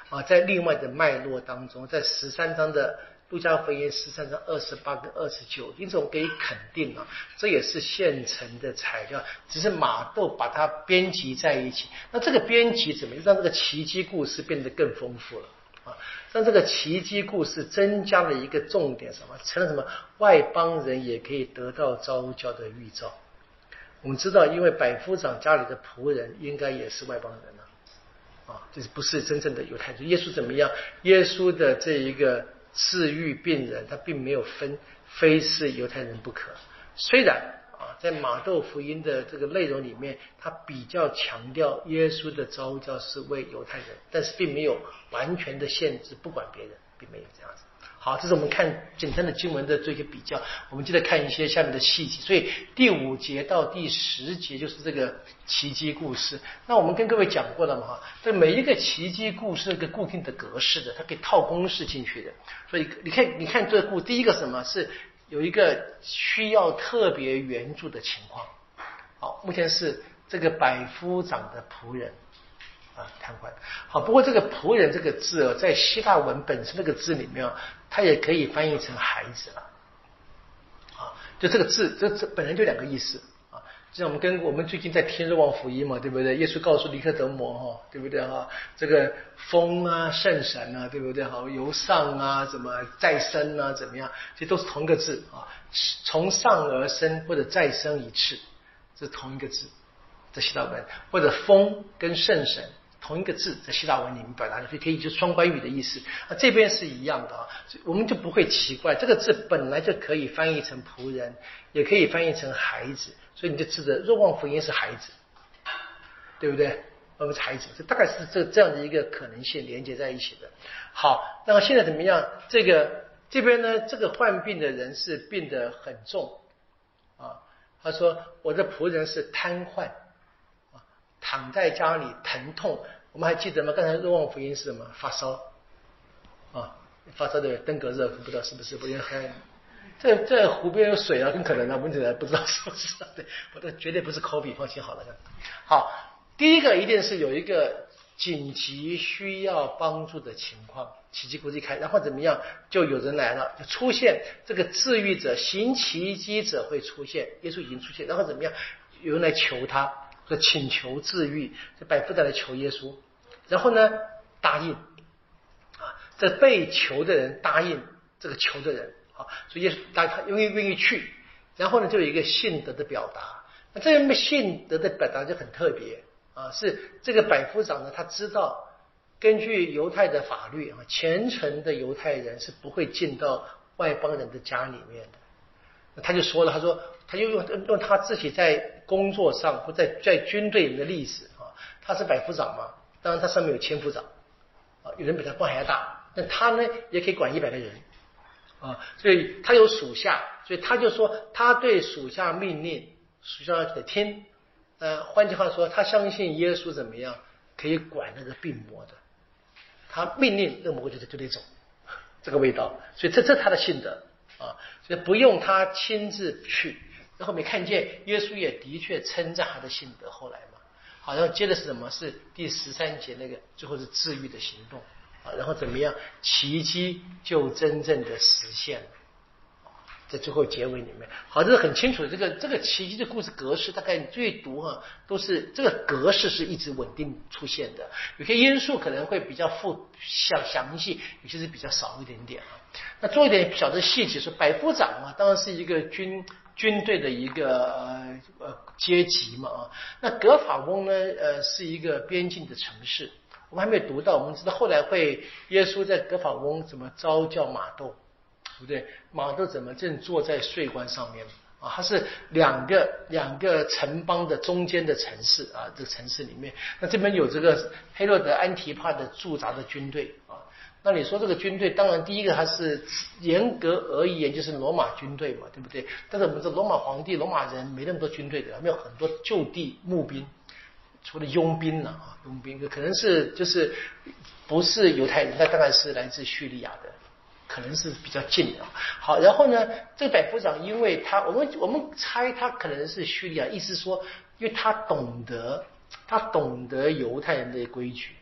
啊，在另外的脉络当中，在十三章的路加福音十三章二十八跟二十九，因此我们可以肯定啊，这也是现成的材料，只是马窦把它编辑在一起。那这个编辑怎么让这个奇迹故事变得更丰富了啊？让这个奇迹故事增加了一个重点，什么？成了什么？外邦人也可以得到召叫的预兆。我们知道，因为百夫长家里的仆人应该也是外邦人啊。啊，就是不是真正的犹太人。耶稣怎么样？耶稣的这一个治愈病人，他并没有分非是犹太人不可。虽然啊，在马窦福音的这个内容里面，他比较强调耶稣的召叫是为犹太人，但是并没有完全的限制，不管别人，并没有这样子。好，这是我们看简单的经文的做一个比较，我们接着看一些下面的细节。所以第五节到第十节就是这个奇迹故事。那我们跟各位讲过了嘛，哈，这每一个奇迹故事一个固定的格式的，它可以套公式进去的。所以你看，你看这个故，第一个什么是有一个需要特别援助的情况。好，目前是这个百夫长的仆人。啊，瘫痪。好，不过这个仆人这个字哦，在希腊文本身那个字里面，它也可以翻译成孩子了。啊，就这个字，这这本来就两个意思啊。就像我们跟我们最近在听若望福音嘛，对不对？耶稣告诉尼科德摩哈，对不对哈？这个风啊，圣神啊，对不对？好，由上啊，怎么再生啊，怎么样？这都是同一个字啊，从上而生或者再生一次，这是同一个字，在希腊文，或者风跟圣神。同一个字在希腊文里面表达的，所以可以就双关语的意思。啊，这边是一样的啊，我们就不会奇怪，这个字本来就可以翻译成仆人，也可以翻译成孩子，所以你就知道若望福音是孩子，对不对？我们是孩子，这大概是这这样的一个可能性连接在一起的。好，那么现在怎么样？这个这边呢，这个患病的人是病得很重啊。他说我的仆人是瘫痪。躺在家里疼痛，我们还记得吗？刚才若望福音是什么？发烧啊，发烧的登革热，不知道是不是？不也很这这湖边有水啊，更可能啊，问题来不知道是不是？对，我这绝对不是 COVID， 放心好了。好，第一个一定是有一个紧急需要帮助的情况，奇迹故事一开，然后怎么样？就有人来了，就出现这个治愈者、行奇迹者会出现，耶稣已经出现，然后怎么样？有人来求他。说请求治愈，这百夫长来求耶稣，然后呢答应啊，这被求的人答应这个求的人啊，所以耶稣答应他愿意愿意去，然后呢就有一个信德的表达。那这个信德的表达就很特别啊，是这个百夫长呢，他知道根据犹太的法律啊，虔诚的犹太人是不会进到外邦人的家里面的。他就说了，他说他就用用他自己在工作上或在在军队里的历史啊，他是百夫长嘛，当然他上面有千夫长啊，有人比他官还要大，但他呢也可以管一百个人啊，所以他有属下，所以他就说他对属下命令，属下得听。呃，换句话说，他相信耶稣怎么样可以管那个病魔的，他命令那个魔就就得走，这个味道，所以这这是他的信德。啊，所以不用他亲自去，然后没看见耶稣也的确称赞他的信德。后来嘛，好像接的是什么？是第十三节那个最后是治愈的行动啊，然后怎么样？奇迹就真正的实现了，在最后结尾里面，好，这是很清楚的。这个这个奇迹的故事格式，大概你最读哈、啊，都是这个格式是一直稳定出现的。有些因素可能会比较复详详细，有些是比较少一点点啊。那做一点小的细节，说百夫长啊，当然是一个军军队的一个呃呃阶级嘛啊。那格法翁呢，呃是一个边境的城市，我们还没有读到，我们知道后来会耶稣在格法翁怎么召叫马窦。对不对？马窦怎么正坐在税关上面啊？它是两个两个城邦的中间的城市啊，这个城市里面，那这边有这个黑洛德安提帕的驻扎的军队啊。那你说这个军队，当然第一个它是严格而言就是罗马军队嘛，对不对？但是我们说罗马皇帝、罗马人没那么多军队的，没有很多就地募兵，除了佣兵了啊，佣兵可能是就是不是犹太人，那当然是来自叙利亚的。可能是比较近的。好，然后呢，这个百夫长，因为他我们我们猜他可能是叙利亚，意思说，因为他懂得他懂得犹太人的规矩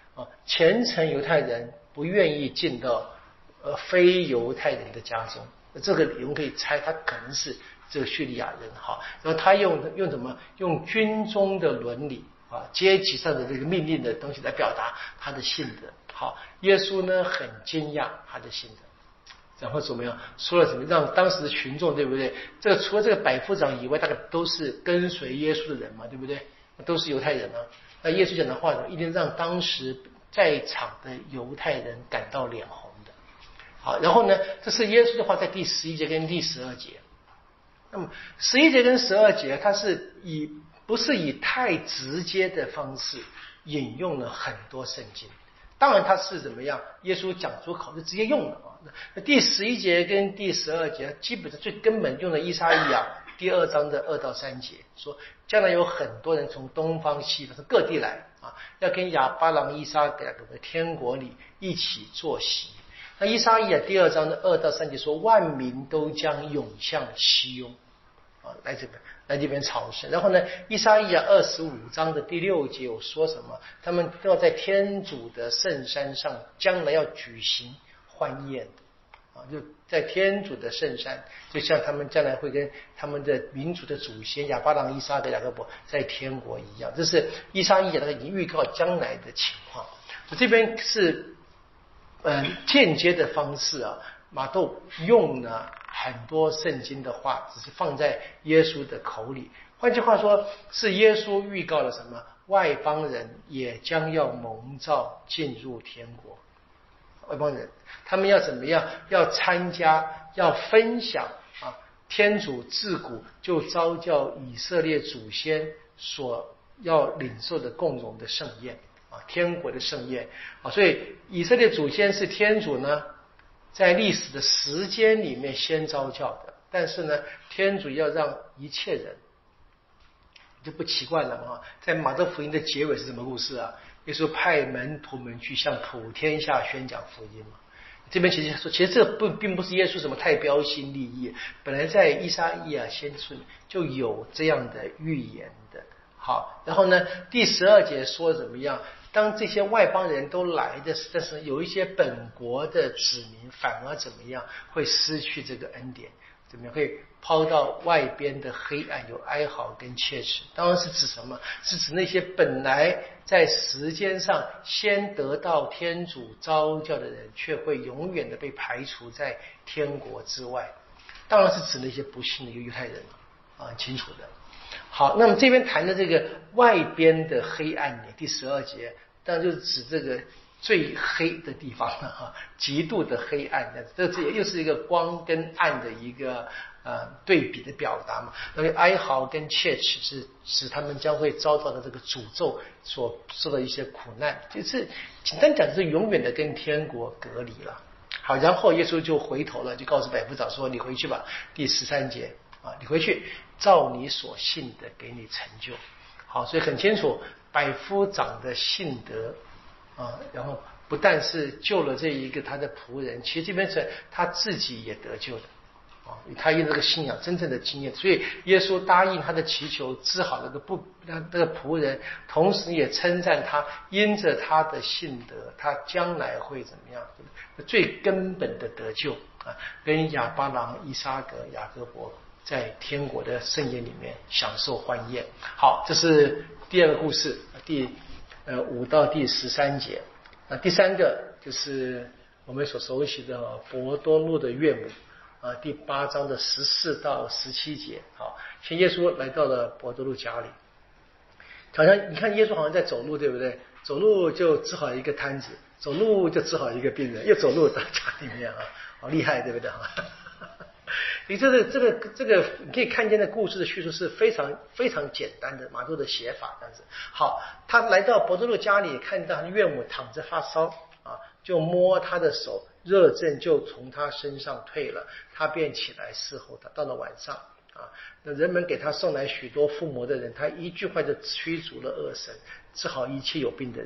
啊，虔诚犹太人不愿意进到呃非犹太人的家中，这个我们可以猜他可能是这个叙利亚人哈。然后他用用什么？用军中的伦理啊，阶级上的这个命令的东西来表达他的信德。好，耶稣呢很惊讶他的信德。然后怎么样？说了什么？让当时的群众，对不对？这个除了这个百夫长以外，大概都是跟随耶稣的人嘛，对不对？都是犹太人啊。那耶稣讲的话，一定让当时在场的犹太人感到脸红的。好，然后呢，这是耶稣的话，在第十一节跟第十二节。那么十一节跟十二节，它是以不是以太直接的方式引用了很多圣经。当然他是怎么样？耶稣讲出口就直接用了啊。那第十一节跟第十二节，基本上最根本用了以撒意亚第二章的二到三节，说将来有很多人从东方西方从各地来啊，要跟亚巴郎、以撒两个在天国里一起坐席。那以撒意亚第二章的二到三节说，万民都将涌向西雍啊，来这边来这边朝圣。然后呢，以撒意亚二十五章的第六节有说什么？他们都要在天主的圣山上，将来要举行欢宴的啊，就在天主的圣山，就像他们将来会跟他们的民族的祖先亚巴郎、以撒跟雅各伯在天国一样。这是以撒意亚已经预告将来的情况。这边是嗯间接的方式啊，马窦用了很多圣经的话，只是放在耶稣的口里。换句话说，是耶稣预告了什么？外邦人也将要蒙召进入天国。外邦人他们要怎么样？要参加，要分享啊！天主自古就召叫以色列祖先所要领受的共荣的盛宴啊，天国的盛宴啊！所以以色列祖先是天主呢在历史的时间里面先召教的，但是呢，天主要让一切人，就不奇怪了嘛。在马太福音的结尾是什么故事啊？耶稣派门徒们去向普天下宣讲福音嘛。这边其实说，其实这不并不是耶稣什么太标新立异，本来在以撒意亚先知就有这样的预言的。好，然后呢，第十二节说怎么样？当这些外邦人都来的，但是有一些本国的子民反而怎么样？会失去这个恩典，怎么样？会抛到外边的黑暗，有哀嚎跟切齿。当然是指什么？是指那些本来在时间上先得到天主召教的人，却会永远的被排除在天国之外。当然是指那些不信的犹太人啊，很清楚的。好，那么这边谈的这个外边的黑暗年，第十二节，当然就是指这个最黑的地方了哈，极度的黑暗。这这又是一个光跟暗的一个呃对比的表达嘛。那个哀嚎跟切齿是使他们将会遭到的这个诅咒所受的一些苦难，就是简单讲就是永远的跟天国隔离了。好，然后耶稣就回头了，就告诉百夫长说：“你回去吧。”第十三节啊，你回去。照你所信的给你成就。好，所以很清楚百夫长的信德啊，然后不但是救了这一个他的仆人，其实这边是他自己也得救的啊，他因这个信仰真正的经验，所以耶稣答应他的祈求，治好那个不那这个仆人，同时也称赞他，因着他的信德，他将来会怎么样？最根本的得救啊，跟亚巴郎、以撒格、雅各伯在天国的盛宴里面享受欢宴。好，这是第二个故事，第呃五到第十三节。那第三个就是我们所熟悉的伯多禄的岳母啊，第八章的十四到十七节。好，现耶稣来到了伯多禄家里，好像你看耶稣好像在走路，对不对？走路就治好一个摊子，走路就治好一个病人，又走路到家里面啊，好厉害，对不对？你这个这个这个你可以看见的故事的叙述是非常非常简单的，马窦的写法这样子。好，他来到伯多禄家里，看到他的岳母躺着发烧啊，就摸他的手，热症就从他身上退了，他便起来侍候他。到了晚上啊，那人们给他送来许多附魔的人，他一句话就驱逐了恶神，治好一切有病的人。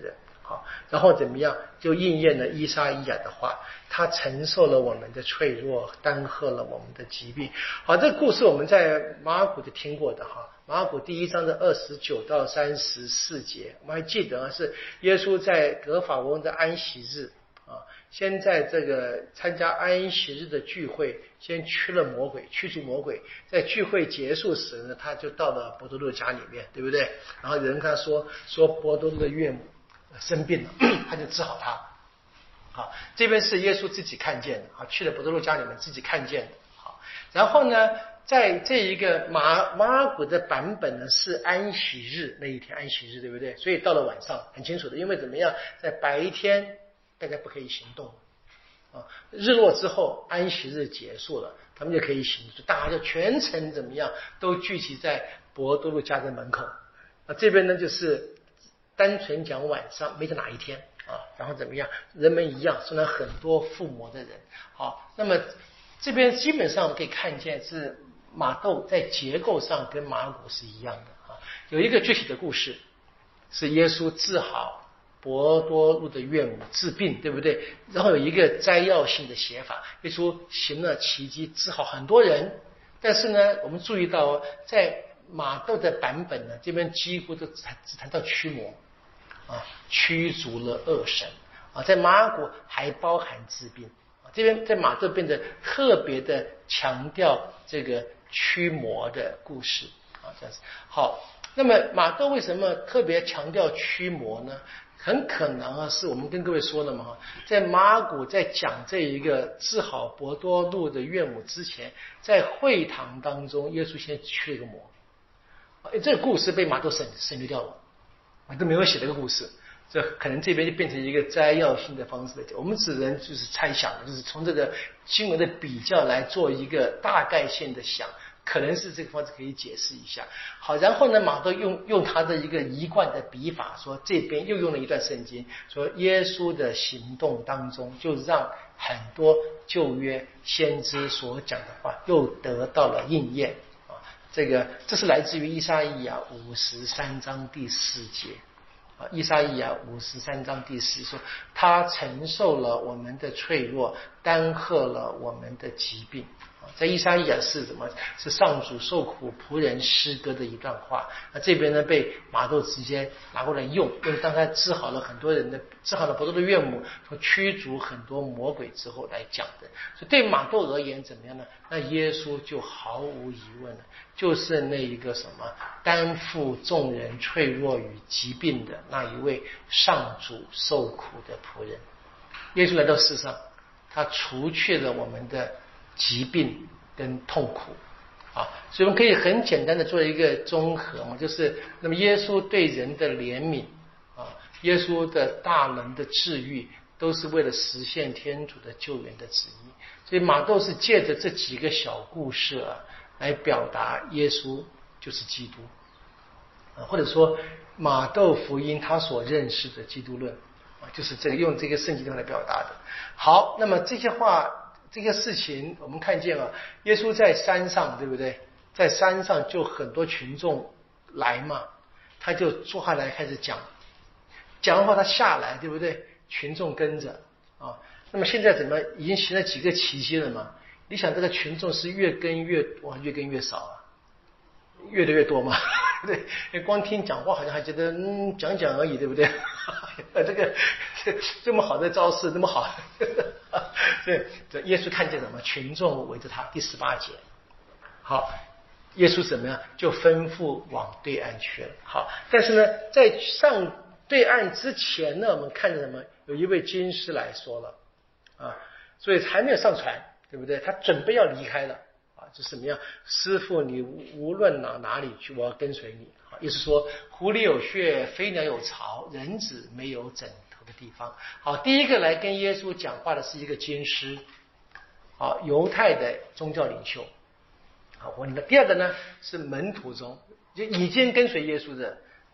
好，然后怎么样就应验了以赛亚的话，他承受了我们的脆弱，担荷了我们的疾病。好，这个故事我们在马尔谷就听过的哈，马尔谷第一章的二十九到三十四节，我们还记得是耶稣在格法翁的安息日啊，先在这个参加安息日的聚会，先驱了魔鬼，驱逐魔鬼。在聚会结束时呢，他就到了伯多禄家里面，对不对？然后有人跟他说，说伯多禄的岳母生病了，他就治好他。好，这边是耶稣自己看见的啊，去了伯多禄家里面自己看见的。好，然后呢，在这一个马马尔谷的版本呢是安息日那一天，安息日对不对？所以到了晚上很清楚的，因为怎么样，在白天大家不可以行动啊，日落之后安息日结束了，他们就可以行动，大家就全程怎么样都聚集在伯多禄家的门口啊。这边呢就是单纯讲晚上，没讲哪一天啊，然后怎么样，人们一样生了很多附魔的人。好，那么这边基本上可以看见是马窦在结构上跟马尔谷是一样的啊。有一个具体的故事是耶稣治好伯多禄的岳母治病，对不对？然后有一个摘要性的写法，耶稣行了奇迹，治好很多人。但是呢，我们注意到在马窦的版本呢，这边几乎都只谈到驱魔啊，驱逐了恶神啊。在马尔谷还包含治病啊，这边在马窦变得特别的强调这个驱魔的故事啊，这样子。好，那么马窦为什么特别强调驱魔呢？很可能啊，是我们跟各位说了嘛，在马尔谷在讲这一个治好伯多禄的岳母之前，在会堂当中，耶稣先驱了一个魔。这个故事被马窦省省略掉了，我都没有写这个故事，这可能这边就变成一个摘要性的方式来讲，我们只能就是猜想，就是从这个经文的比较来做一个大概性的想，可能是这个方式可以解释一下。好，然后呢，马窦用用他的一个一贯的笔法，说这边又用了一段圣经，说耶稣的行动当中，就让很多旧约先知所讲的话又得到了应验。这个这是来自于以赛亚五十三章第四节啊，以赛亚五十三章第四说，他承受了我们的脆弱，担荷了我们的疾病。在以赛亚是什么？是上主受苦仆人诗歌的一段话。那这边呢，被马窦直接拿过来用，用当他治好了很多人的，治好了伯多禄的岳母，说驱逐很多魔鬼之后来讲的。所以对马窦而言怎么样呢？那耶稣就毫无疑问了，就是那一个什么担负众人脆弱与疾病的那一位上主受苦的仆人。耶稣来到世上，他除去了我们的疾病跟痛苦啊，所以我们可以很简单的做一个综合嘛，就是那么耶稣对人的怜悯啊，耶稣的大能的治愈，都是为了实现天主的救援的旨意。所以马窦是借着这几个小故事啊，来表达耶稣就是基督啊，或者说马窦福音他所认识的基督论啊，就是这个用这个圣经来表达的。好，那么这些话。这个事情我们看见啊，耶稣在山上，对不对？在山上就很多群众来嘛，他就坐下来开始讲，讲完话他下来，对不对？群众跟着啊。那么现在怎么已经行了几个奇迹了嘛？你想这个群众是越跟越多，越跟越少啊？越来越多嘛？对，光听讲话好像还觉得嗯讲讲而已，对不对？这个这么好的招式，那么好。对，这耶稣看见什么？群众围着他。第十八节，好，耶稣怎么样？就吩咐往对岸去了。好，但是呢，在上对岸之前呢，我们看见什么？有一位军师来说了啊，所以还没有上船，对不对？他准备要离开了啊，就什么样？师父，你无论哪哪里去，我要跟随你。好，意思说，狐狸有穴，飞鸟有巢，人子没有枕头的地方。好，第一个来跟耶稣讲话的是一个军师，好，犹太的宗教领袖。好，我第二个呢是门徒中就已经跟随耶稣的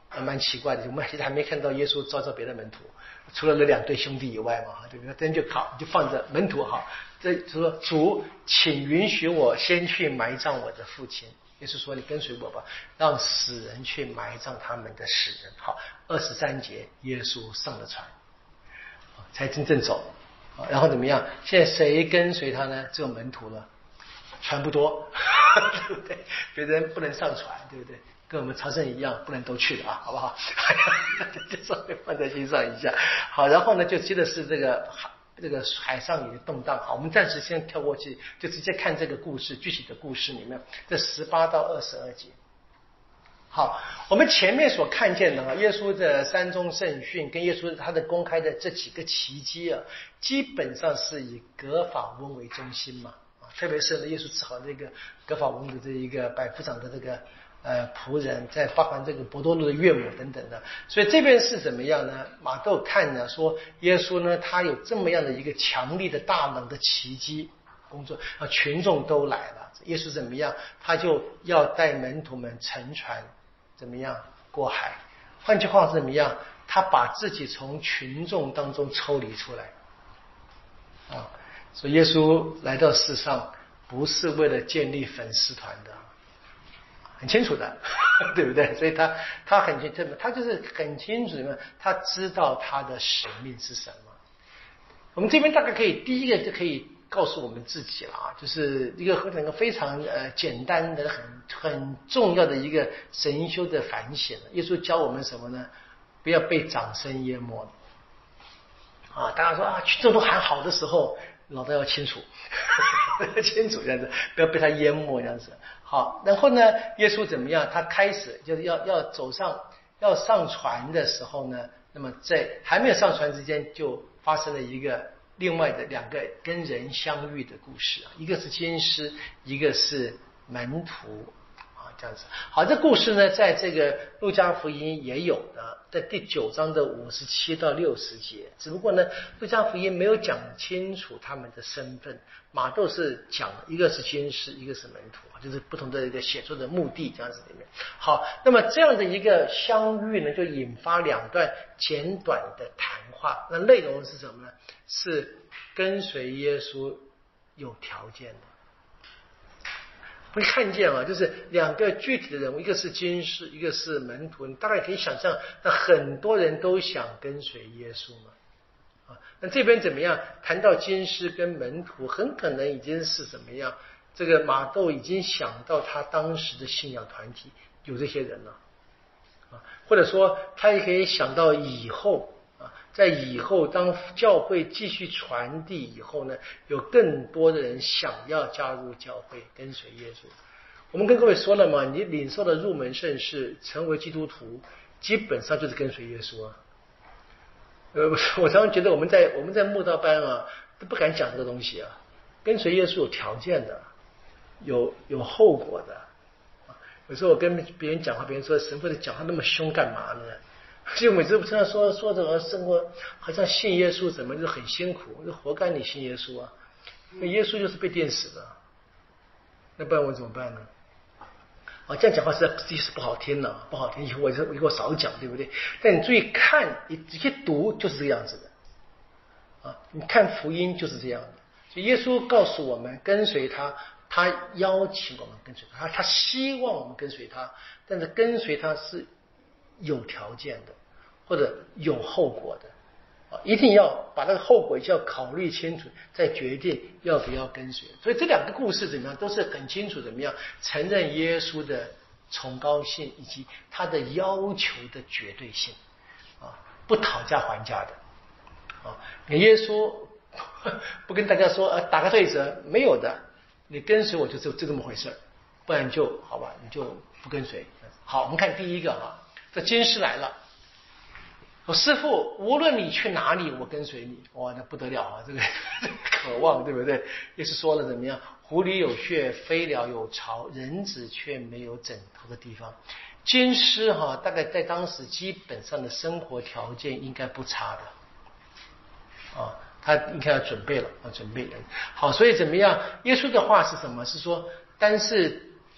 蛮奇怪的，我们其实还没看到耶稣召召别的门徒，除了那两对兄弟以外嘛，对不对？真就好，就放着门徒好。这就说主，请允许我先去埋葬我的父亲。耶稣说：“你跟随我吧，让死人去埋葬他们的死人。”好，二十三节，耶稣上了船，才真正走。然后怎么样？现在谁跟随他呢？只有门徒了，船不多，对不对？别人不能上船，对不对？跟我们朝圣一样，不能都去的啊，好不好？这稍微放在心上一下。好，然后呢，就接着是这个这个海上也动荡。好，我们暂时先跳过去，就直接看这个故事具体的故事里面，这十八到二十二节。好，我们前面所看见的啊，耶稣的山中圣训跟耶稣他的公开的这几个奇迹啊，基本上是以葛法翁为中心嘛，啊，特别是耶稣治好这个葛法翁的这一个百夫长的这个呃仆人，再包含这个伯多禄的岳母等等的，所以这边是怎么样呢？马窦看呢说耶稣呢他有这么样的一个强力的大能的奇迹工作啊，群众都来了，耶稣怎么样？他就要带门徒们乘船。怎么样过海？换句话是怎么样？他把自己从群众当中抽离出来啊！所以耶稣来到世上不是为了建立粉丝团的，很清楚的，对不对？所以他他很清楚，他就是很清楚的，他知道他的使命是什么。我们这边大概可以第一个就可以告诉我们自己了啊，就是一个很个非常呃简单的很很重要的一个神修的反省。耶稣教我们什么呢？不要被掌声淹没了啊！大家说啊，群众都喊好的时候，脑袋要清楚，清楚这样子，不要被他淹没这样子。好，然后呢，耶稣怎么样？他开始就是要要走上要上船的时候呢，那么在还没有上船之间，就发生了一个。另外的两个跟人相遇的故事啊，一个是经师，一个是门徒啊，这样子。好，这故事呢，在这个路加福音也有的，在第九章的五十七到六十节。只不过呢，路加福音没有讲清楚他们的身份，马窦是讲一个是经师，一个是门徒，就是不同的一个写作的目的这样子里面。好，那么这样的一个相遇呢，就引发两段简短的谈话。那内容是什么呢？是跟随耶稣有条件的。会看见啊，就是两个具体的人物，一个是经师，一个是门徒。你大概可以想象，那很多人都想跟随耶稣嘛。啊，那这边怎么样？谈到经师跟门徒，很可能已经是怎么样？这个马窦已经想到他当时的信仰团体有这些人了，啊，或者说他也可以想到以后。在以后当教会继续传递以后呢，有更多的人想要加入教会跟随耶稣。我们跟各位说了嘛，你领受了入门圣事成为基督徒，基本上就是跟随耶稣啊。呃，我常常觉得我们在我们在慕道班啊都不敢讲这个东西啊。跟随耶稣有条件的，有有后果的。有时候我跟别人讲话，别人说神父的讲话那么凶干嘛呢？就每次不常说说怎么生活，好像信耶稣怎么就很辛苦，就活该你信耶稣啊！那耶稣就是被电死的，那不然我怎么办呢？啊，这样讲话实在是不好听了，不好听，以后我以后少讲，对不对？但你注意看，你直接读就是这个样子的啊！你看福音就是这样的，所以耶稣告诉我们跟随他，他邀请我们跟随他，他希望我们跟随他，但是跟随他是有条件的，或者有后果的，啊，一定要把那个后果就要考虑清楚，再决定要不要跟随。所以这两个故事怎么样，都是很清楚怎么样承认耶稣的崇高性以及他的要求的绝对性，啊，不讨价还价的，啊，你耶稣不跟大家说呃打个对折，没有的，你跟随我就就就这么回事，不然就好吧，你就不跟随。好，我们看第一个哈。这经师来了，说师父，无论你去哪里，我跟随你。哇，那不得了啊！这个渴望，对不对？耶稣说了怎么样？狐狸有穴，飞鸟有巢，人子却没有枕头的地方。经师哈，大概在当时基本上的生活条件应该不差的啊，他应该要准备了啊，准备了。好，所以怎么样？耶稣的话是什么？是说，单是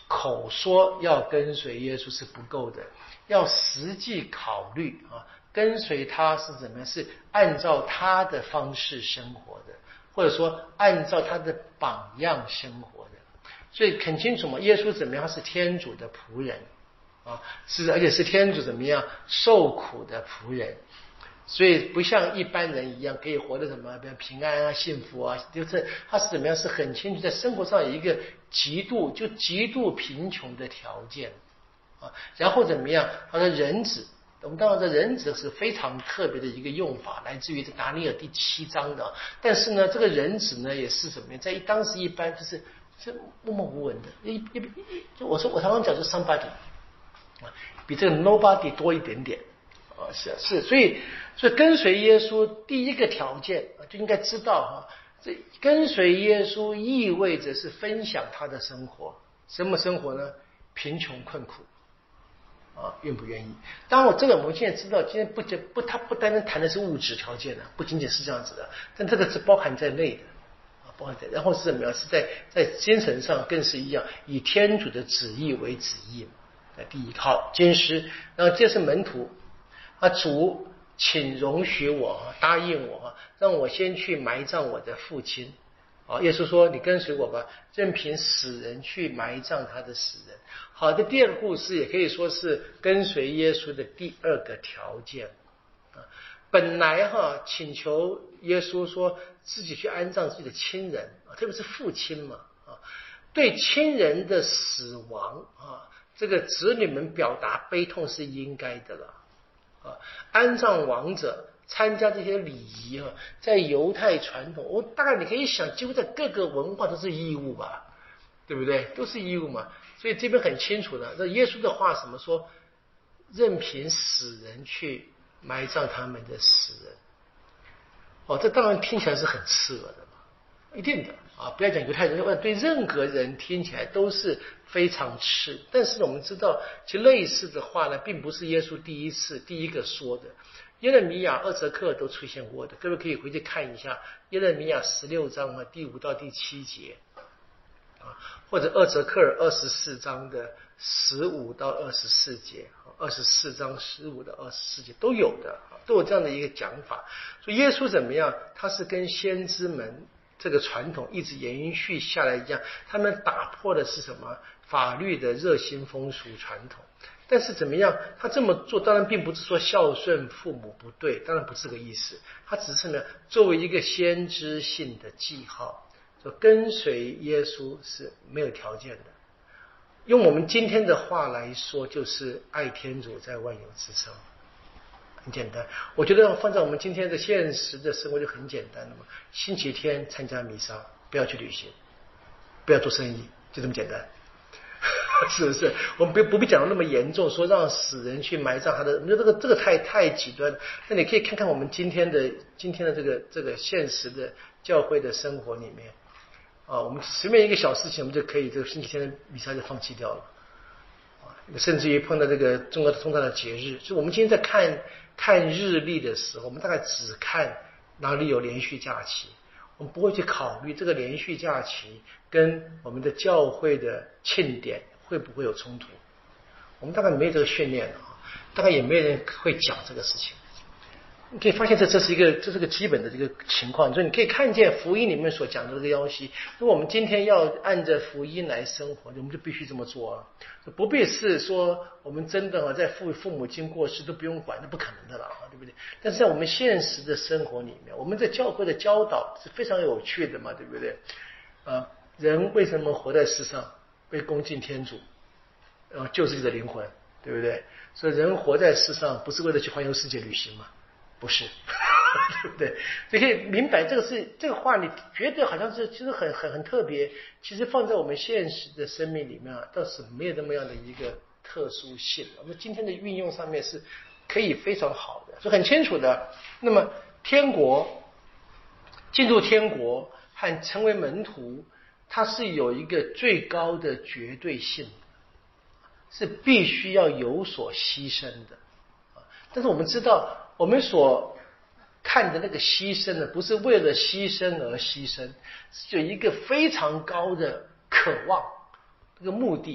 口说要跟随耶稣是不够的，要实际考虑啊，跟随他是怎么样？是按照他的方式生活的，或者说按照他的榜样生活的。所以很清楚嘛，耶稣怎么样？他是天主的仆人啊，是而且是天主怎么样受苦的仆人。所以不像一般人一样可以活得什么平安啊、幸福啊，就是他是怎么样？是很清楚在生活上有一个极度就极度贫穷的条件啊。然后怎么样？他说人子，我们当然这人子是非常特别的一个用法，来自于这达尼尔第七章的。但是呢，这个人子呢也是什么样？在当时一般就是是默默无闻的，一一一就我说我常常讲就是 somebody 啊，比这个 nobody 多一点点。啊，是是，所以所以跟随耶稣第一个条件就应该知道哈，这跟随耶稣意味着是分享他的生活，什么生活呢？贫穷困苦啊，愿不愿意？当然，我这个我们现在知道，今天不不，他不单单谈的是物质条件的，不仅仅是这样子的，但这个是包含在内的啊，包含在。然后是怎么样？是在在精神上更是一样，以天主的旨意为旨意嘛。第一好，经师，然后这是门徒。啊，主，请容许我答应我，让我先去埋葬我的父亲。啊，耶稣说：“你跟随我吧，任凭死人去埋葬他的死人。”好的，第二个故事也可以说是跟随耶稣的第二个条件。啊，本来哈请求耶稣说自己去安葬自己的亲人，啊，特别是父亲嘛，啊，对亲人的死亡啊，这个子女们表达悲痛是应该的了。啊，安葬亡者，参加这些礼仪啊，在犹太传统，我大概你可以想，几乎在各个文化都是义务吧，对不对？都是义务嘛。所以这边很清楚的，那耶稣的话什么说？任凭死人去埋葬他们的死人。哦，这当然听起来是很刺耳的嘛，一定的啊！不要讲犹太人，对任何人听起来都是非常刺。但是我们知道，其实类似的话呢，并不是耶稣第一次第一个说的。耶勒米亚、厄泽克都出现过的，各位可以回去看一下耶勒米亚十六章的第五到第七节啊，或者厄泽克尔二十四章的十五到二十四节，二十四章十五到二十四节都有的，都有这样的一个讲法。所以耶稣怎么样？他是跟先知们这个传统一直延续下来一样，他们打破的是什么？法律的热心风俗传统。但是怎么样？他这么做当然并不是说孝顺父母不对，当然不是这个意思。他只是呢，作为一个先知性的记号，说跟随耶稣是没有条件的。用我们今天的话来说，就是爱天主在万有之上。很简单，我觉得放在我们今天的现实的生活就很简单了嘛。星期天参加弥撒，不要去旅行，不要做生意，就这么简单。是不是？我们不不必讲的那么严重，说让死人去埋葬他的，我觉得这个这个太太极端了。那你可以看看我们今天的今天的这个这个现实的教会的生活里面啊，我们随便一个小事情，我们就可以这个星期天的弥撒就放弃掉了啊，甚至于碰到这个重要的重大的节日，所以我们今天在看看日历的时候，我们大概只看哪里有连续假期。我们不会去考虑这个连续假期跟我们的教会的庆典会不会有冲突，我们大概没有这个训练啊，大概也没有人会讲这个事情。你可以发现这这是一个这是个基本的这个情况，所以你可以看见福音里面所讲的这个东西。如果我们今天要按着福音来生活，我们就必须这么做啊，不必是说我们真的在父父母亲过世都不用管，那不可能的了啊，对不对？但是在我们现实的生活里面，我们在教会的教导是非常有趣的嘛，对不对？啊，人为什么活在世上？为恭敬天主，呃，救自己的灵魂，对不对？所以人活在世上不是为了去环游世界旅行吗？不是，对不对？所以可以明白这个是这个话，你觉得好像是其实很很很特别，其实放在我们现实的生命里面啊，倒是没有那么样的一个特殊性。我们今天的运用上面是可以非常好的，所以很清楚的。那么天国进入天国和成为门徒，它是有一个最高的绝对性的，是必须要有所牺牲的。但是我们知道，我们所看的那个牺牲呢，不是为了牺牲而牺牲，是有一个非常高的渴望，这个目的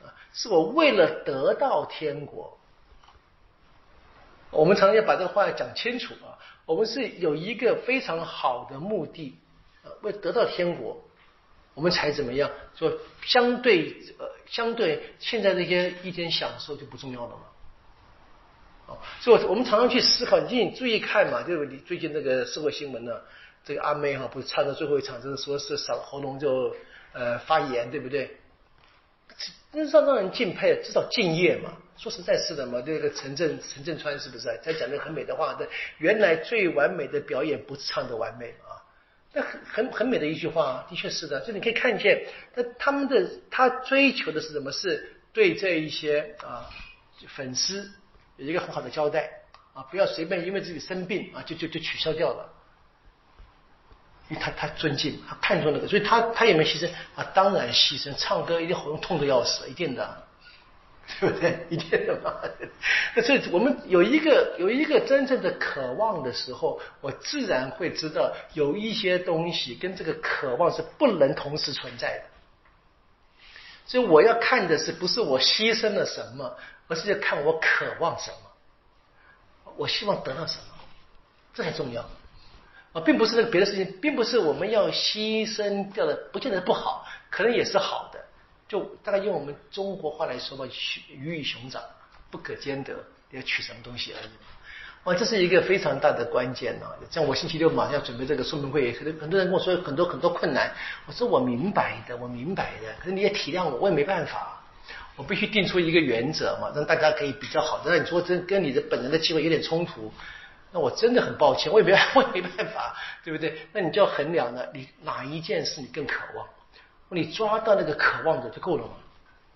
是我为了得到天国。我们常常要把这个话讲清楚啊，我们是有一个非常好的目的，呃，为了得到天国，我们才怎么样说？相对呃，相对现在这些一点享受就不重要了嘛。哦，所以我们常常去思考，你注意看嘛，就是你最近那个社会新闻呢，这个阿妹哈不是唱到最后一场，就是说是嗓喉咙就呃发炎，对不对？那是让人敬佩，至少敬业嘛。说实在是的嘛，这个陈振陈振川是不是在讲那个很美的话？的原来最完美的表演不是唱的完美啊，那很很很美的一句话，的确是的。就你可以看见，那他们的他追求的是什么？是对这一些啊粉丝有一个很好的交代啊，不要随便因为自己生病啊就就就取消掉了。因为他他尊敬，他看重那个，所以他他有没有牺牲啊？当然牺牲，唱歌一定喉咙痛得要死，一定的，对不对？一定的嘛。那所以我们有一个有一个真正的渴望的时候，我自然会知道有一些东西跟这个渴望是不能同时存在的。所以我要看的是不是我牺牲了什么，而是要看我渴望什么，我希望得到什么，这很重要。啊，并不是那个别的事情，并不是我们要牺牲掉的，不见得不好，可能也是好的。就大概用我们中国话来说吧，鱼与熊掌不可兼得，要取什么东西而已。哇，这是一个非常大的关键啊！像我星期六马上要准备这个说明会，可能很多人跟我说很多很多困难，我说我明白的，我明白的，可是你也体谅我，我也没办法。我必须定出一个原则嘛，让大家可以比较好。那你说真跟你的本人的机会有点冲突。那我真的很抱歉，我也没我也没办法，对不对？那你就要衡量了，你哪一件事你更渴望？你抓到那个渴望的就够了嘛？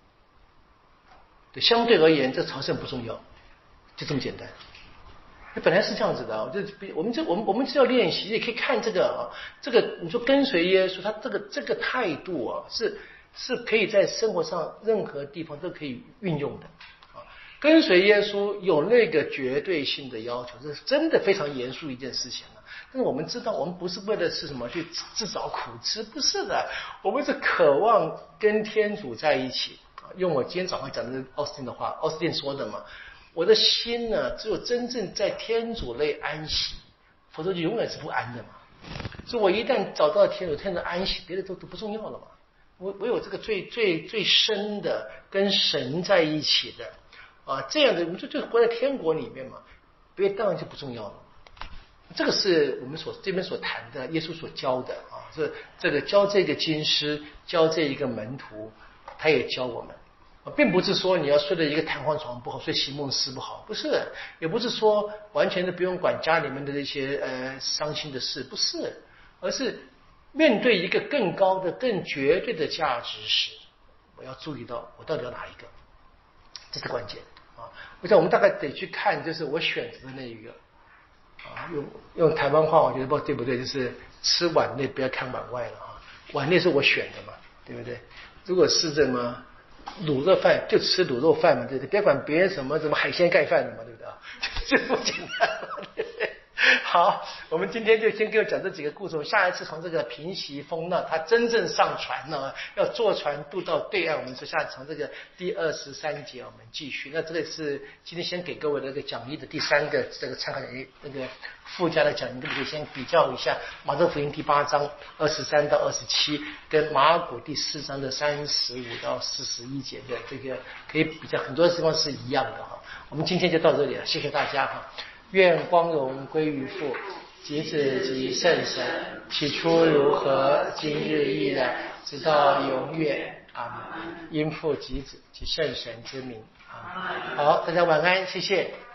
对，相对而言，这朝圣不重要，就这么简单。本来是这样子的啊，就我们这我们我们是要练习，也可以看这个啊，这个你说跟随耶稣，他这个这个态度啊，是是可以在生活上任何地方都可以运用的。跟随耶稣有那个绝对性的要求，这是真的非常严肃一件事情了。但是我们知道，我们不是为了是什么去自找苦吃，不是的，我们是渴望跟天主在一起。用我今天早上讲的奥斯汀的话，奥斯汀说的嘛，我的心呢，只有真正在天主内安息，否则就永远是不安的嘛。所以我一旦找到天主，天主安息，别的都都不重要了嘛。我我有这个最最最深的跟神在一起的。啊，这样的我们就就活在天国里面嘛，别的当然就不重要了。这个是我们所这边所谈的，耶稣所教的啊，这这个教这个经师，教这一个门徒，他也教我们，啊，并不是说你要睡的一个弹簧床不好，睡席梦思不好，不是，也不是说完全的不用管家里面的那些呃伤心的事，不是，而是面对一个更高的、更绝对的价值时，我要注意到我到底要哪一个，这是关键。我想我们大概得去看，就是我选择的那一个啊，用用台湾话，我觉得不知道对不对，就是吃碗内不要看碗外了啊，碗内是我选的嘛，对不对？如果是这么卤肉饭，就吃卤肉饭嘛，对不对？别管别人什么什么海鲜盖饭的嘛，对不对啊？就这么简单嘛，对不对？好，我们今天就先给我讲这几个故事。下一次从这个平息风浪，它真正上船呢，要坐船渡到对岸。我们说下次从这个第二十三节我们继续。那这个是今天先给各位的这个讲义的第三个这个参考讲义，那个附加的讲义，可以先比较一下马太福音第八章二十三到二十七，跟马尔谷第四章的三十五到四十一节的这个可以比较，很多地方是一样的哈。我们今天就到这里了，谢谢大家哈。愿光荣归于父、及子及圣神，起初如何，今日亦然，直到永远。阿们。因父及子及圣神之名。阿们。好，大家晚安，谢谢。